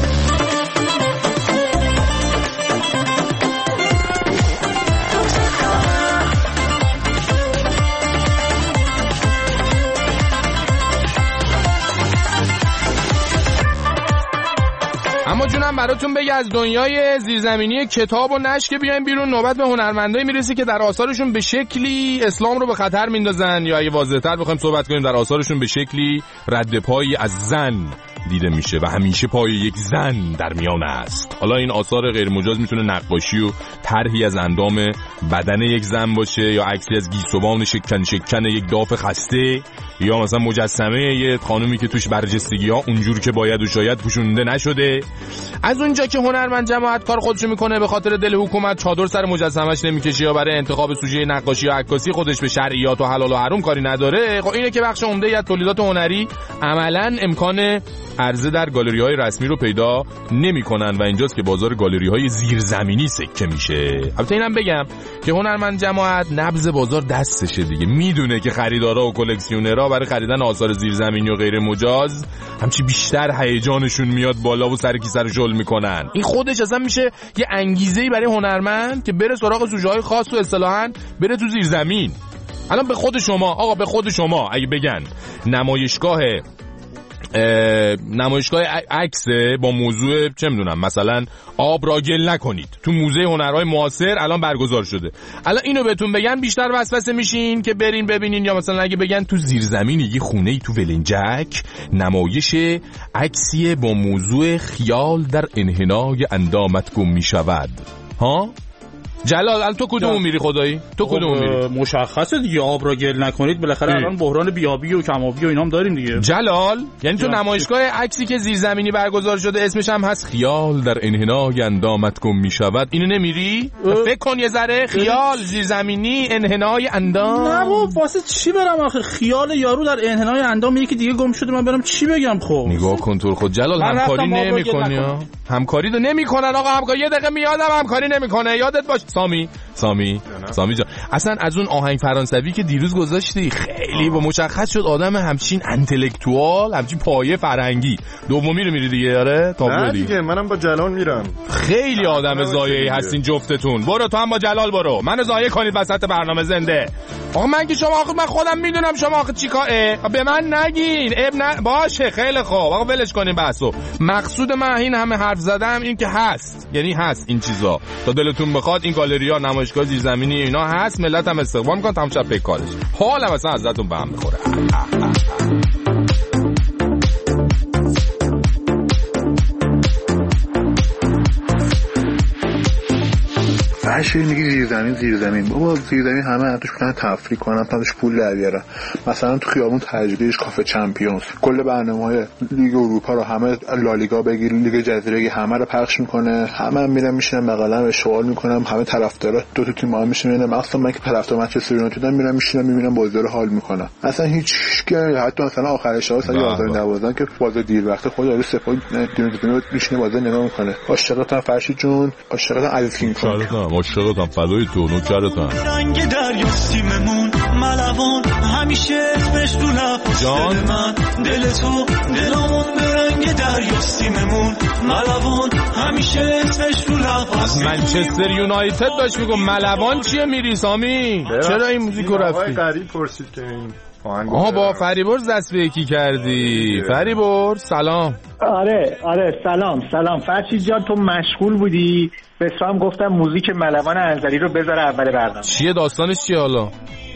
اما جونم براتون بگه از دنیای زیرزمینی کتاب و نشر که بیایم بیرون، نوبت به هنرمندایی میرسه که در آثارشون به شکلی اسلام رو به خطر میندازن، یا اگه واضح‌تر بخوایم صحبت کنیم در آثارشون به شکلی رد پایی از زن دیده میشه و همیشه پای یک زن در میان است. حالا این آثار غیر مجاز میتونه نقاشی و طرحی از اندام بدن یک زن باشه، یا عکسی از گیسوان شکن یک داف خسته، یا مثلا مجسمه یه خانومی که توش برجستگی‌ها اونجور که باید و شاید پوشونده نشده. از اونجا که هنرمند جماعت کار خودش میکنه به خاطر دل حکومت چادر سر مجسمه‌اش نمیکشه یا برای انتخاب سوژه نقاشی یا عکاسی خودش به شرعیات و حلال و حرام کاری نداره، خب اینه که بخش عمده از تولیدات هنری عملاً امکان عرضه در گالری‌های رسمی رو پیدا نمی‌کنن و اینجاست که بازار گالری‌های زیرزمینی سکه میشه. البته اینم بگم که هنرمند جماعت نبض بازار دستشه دیگه، میدونه که خریدارا و کلکسیونرها برای خریدن آثار زیرزمینی و غیر مجاز همچی بیشتر هیجانشون میاد بالا و سر کیسه رو شل میکنن. این خودش اصلا میشه یه انگیزه‌ای برای هنرمند که بره سراغ سوژه‌های خاص و اصطلاحاً بره تو زیرزمین. الان به خود شما آقا، به خود شما اگه بگن نمایشگاه عکس با موضوع چه میدونم مثلا آب را گل نکنید تو موزه هنرهای معاصر الان برگزار شده، الان اینو بهتون بگن بیشتر وسوسه میشین که برین ببینین؟ یا مثلا اگه بگن تو زیرزمین یه خونه‌ای تو ولنجک نمایش عکسی با موضوع خیال در انحنای اندامت گم میشود، ها جلال تو کدوم میری خدایی؟ تو کدوم میری؟ مشخصه دیگه، آب را گل نکنید، بالاخره الان بحران بیابی و کم‌آبی و اینام داریم دیگه. جلال یعنی تو نمایشگاه عکسی که زیرزمینی برگزار شده اسمش هم هست خیال در انحنای اندامت گم میشود، اینو نمیری؟ فکر کن یه ذره، خیال زیرزمینی انحنای اندام. نه واسه چی برم آخه؟ خیال یارو در انحنای اندام یکی دیگه گم شده، من برم چی بگم؟ خب نگاه کن تو خود جلال، همکاری نمی‌کنی. همکاری رو نمی‌کنن آقا، همکاری یه دقیقه میادم همکاری نمی‌کنه، یادت باشه. سامی جان، اصلا از اون آهنگ فرانسوی که دیروز گذاشتی خیلی با مشخص شد آدم همچین انتלקتوال، همچین پایه فرهنگی. دومی رو میری دیگه؟ آره نه دیگه منم با جلال میرم. خیلی آدم زایه‌ای هستین جفتتون. برو تو هم با جلال برو، منو زایه کنید وسط برنامه زنده. آقا من که شما آخه من خودم میدونم شما آخه چیکاره، به من نگین. باشه خیلی خوب آقا ولش کنین بحثو. مقصود من این همه حرف زدم این که هست، یعنی هست این چیزا، تا دلتون بخواد این گالری‌ها، نمایشگاه زیرزمینی اینا هست، ملت هم استقبال میکنن، تمام شب پیکارش. حالا مثلا ازتون به هم میخوره. هرچی میگی زیرزمین بابا، زیرزمین همه توش میتونن تفریح کنن، توش پول در بیارن. مثلا تو خیابون تجریش کافه چمپیونز، کل برنامه‌های لیگ اروپا رو، همه لالیگا بگیر، لیگ جزیره، همه رو پخش میکنه. همه میرن میشینن بغلم اشغال میکنن، همه طرفدارا دو تا تیم هم میشینن. مثلا من که طرفدار منچستر یونایتد میرم میشینم میبینم بازی رو حال میکنم. اصلا هیچ حتی مثلا آخر شب ساعت 11:12 که بازی دیر وقت خود یارو سپاه دونه میشینه بازی نگاه میکنه. عاشقتم فرشید جون، عاشقتم عزیز کینگ. عاشقتم فدای تو، نوکرتم. رنگ دریا سیممون ملوان همیشه اسمش تو لب من، دل تو دلمون به رنگ دریا سیممون ملوان همیشه اسمش تو لب. از منچستر یونایتد داشت میگم ملوان چیه میری سامی؟ چرا این موزیکو رفتی؟ غریب پرسید که این آها با فریبرز دست به یکی کردی. فریبرز سلام. آره سلام فرشید جان، تو مشغول بودی به اسم گفتم موزیک ملوان انزلی رو بذاره اول برنامه. چیه داستانش چیه حالا؟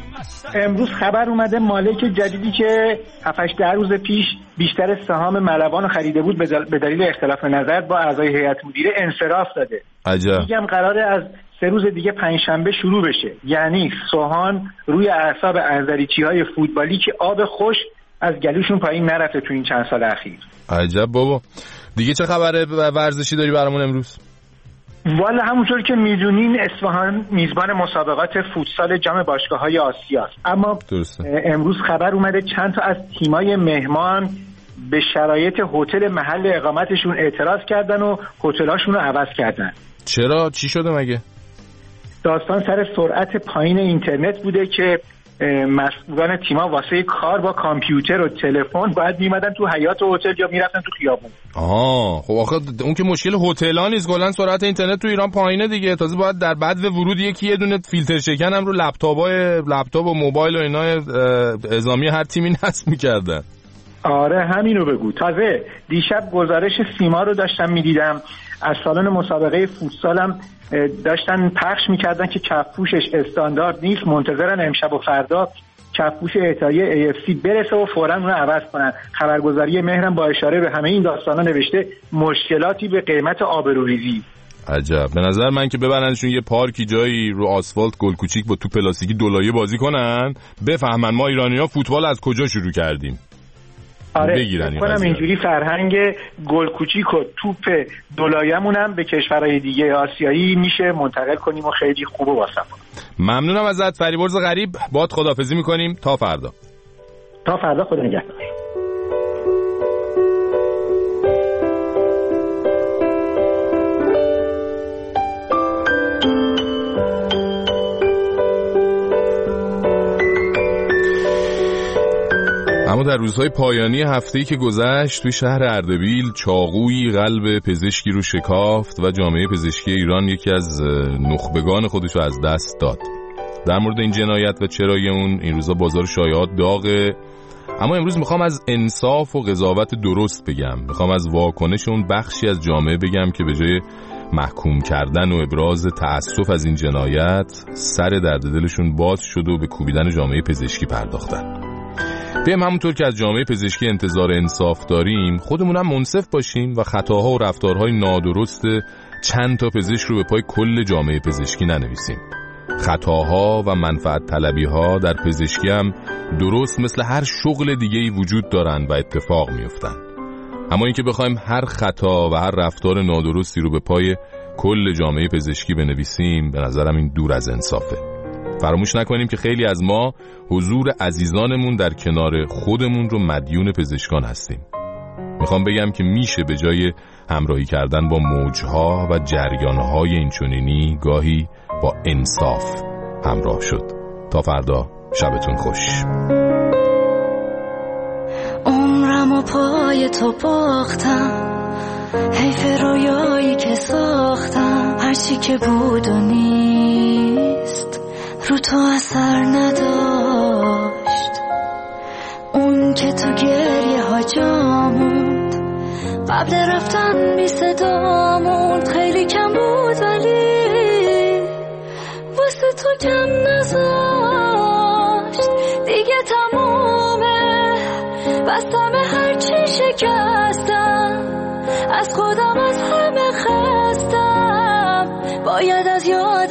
امروز خبر اومده مالک جدیدی که 7-10 روز پیش بیشتر سهام ملوان رو خریده بود به دلیل اختلاف نظر با اعضای هیئت مدیره انصراف داده. عجب. میگم قراره از 3 روز دیگه پنجشنبه شروع بشه، یعنی سوهان روی اعصاب انزلیچی‌های فوتبالی که آب خوش از گلوشون پایین نرفته تو این چند سال اخیر. عجب بابا. دیگه چه خبره ورزشی داری برامون امروز؟ والا همونطور که میدونین اصفهان میزبان مسابقات فوتسال جام باشگاه‌های آسیا است، اما امروز خبر اومده چند تا از تیمای مهمان به شرایط هتل محل اقامتشون اعتراض کردن و هتل‌هاشون رو عوض کردن. چرا؟ چی شده مگه؟ داستان سر سرعت پایین اینترنت بوده که مسئولان تیم‌ها واسه کار با کامپیوتر و تلفن باید میمدن تو حیاط هتل یا میرفتن تو خیابون. خب آخه اون که مشکل هتل‌ها نیست، کلاً سرعت اینترنت تو ایران پایینه دیگه. تازه باید در بعد ورود یکی یه دونه فیلتر شکن هم رو لپتاپ و موبایل و اینا اعزامی هر تیمی نصب می‌کردن. آره همینو بگو. تازه دیشب گزارش سیما رو داشتم میدیدم، از سالن مسابقه فوتسالم داشتن پخش میکردن که کفپوشش استاندارد نیست، منتظرن امشب و فردا کفپوش اتحادیه AFC برسه و فوراً اون رو عوض کنن. خبرگزاری مهرم با اشاره به همه این داستانا نوشته مشکلاتی به قیمت آبروریزی. عجب. به نظر من که ببرنشون یه پارکی جایی رو آسفالت گل کوچیک با توپ پلاستیکی دولایه بازی کنن، بفهمن ما ایرانی‌ها فوتبال از کجا شروع کردیم. آره کنم اینجوری فرهنگ گل کوچیک و توپ دولایمون هم به کشورهای دیگه آسیایی میشه منتقل کنیم و خیلی خوبه واسه ما. ممنونم ازت فریبرز غریب. باد خداحافظی میکنیم تا فردا. خدا نگهدار. اما در روزهای پایانی هفته‌ای که گذشت توی شهر اردبیل چاقویی قلب پزشکی رو شکافت و جامعه پزشکی ایران یکی از نخبگان خودش رو از دست داد. در مورد این جنایت و چرای اون این روزا بازار شایعات داغه، اما امروز میخوام از انصاف و قضاوت درست بگم. میخوام از واکنش اون بخشی از جامعه بگم که به جای محکوم کردن و ابراز تأسف از این جنایت سر درد دلشون باز شد و به کوبیدن جامعه پزشکی پرداختن. بیایم همونطور که از جامعه پزشکی انتظار انصاف داریم خودمون هم منصف باشیم و خطاها و رفتارهای نادرست چند تا پزشک رو به پای کل جامعه پزشکی ننویسیم. خطاها و منفعت طلبی‌ها در پزشکی هم درست مثل هر شغل دیگه‌ای وجود دارن و اتفاق میفتن. اما اینکه بخوایم هر خطا و هر رفتار نادرستی رو به پای کل جامعه پزشکی بنویسیم به نظرم این دور از انصافه. فراموش نکنیم که خیلی از ما حضور عزیزانمون در کنار خودمون رو مدیون پزشکان هستیم. میخوام بگم که میشه به جای همراهی کردن با موجها و جریانهای اینچنینی گاهی با انصاف همراه شد. تا فردا شبتون خوش. عمرمو پای تو باختم، حیف رویایی که ساختم، هرچی که بود و نیست رو تو اثر نداشت. اون که تو گریه ها جا موند، قبل رفتن بی صدا موند، خیلی کم بود ولی واسه تو کم نذاشت. دیگه تمومه، بستم هرچی شکستم، از خودم از همه خستم، باید از یاد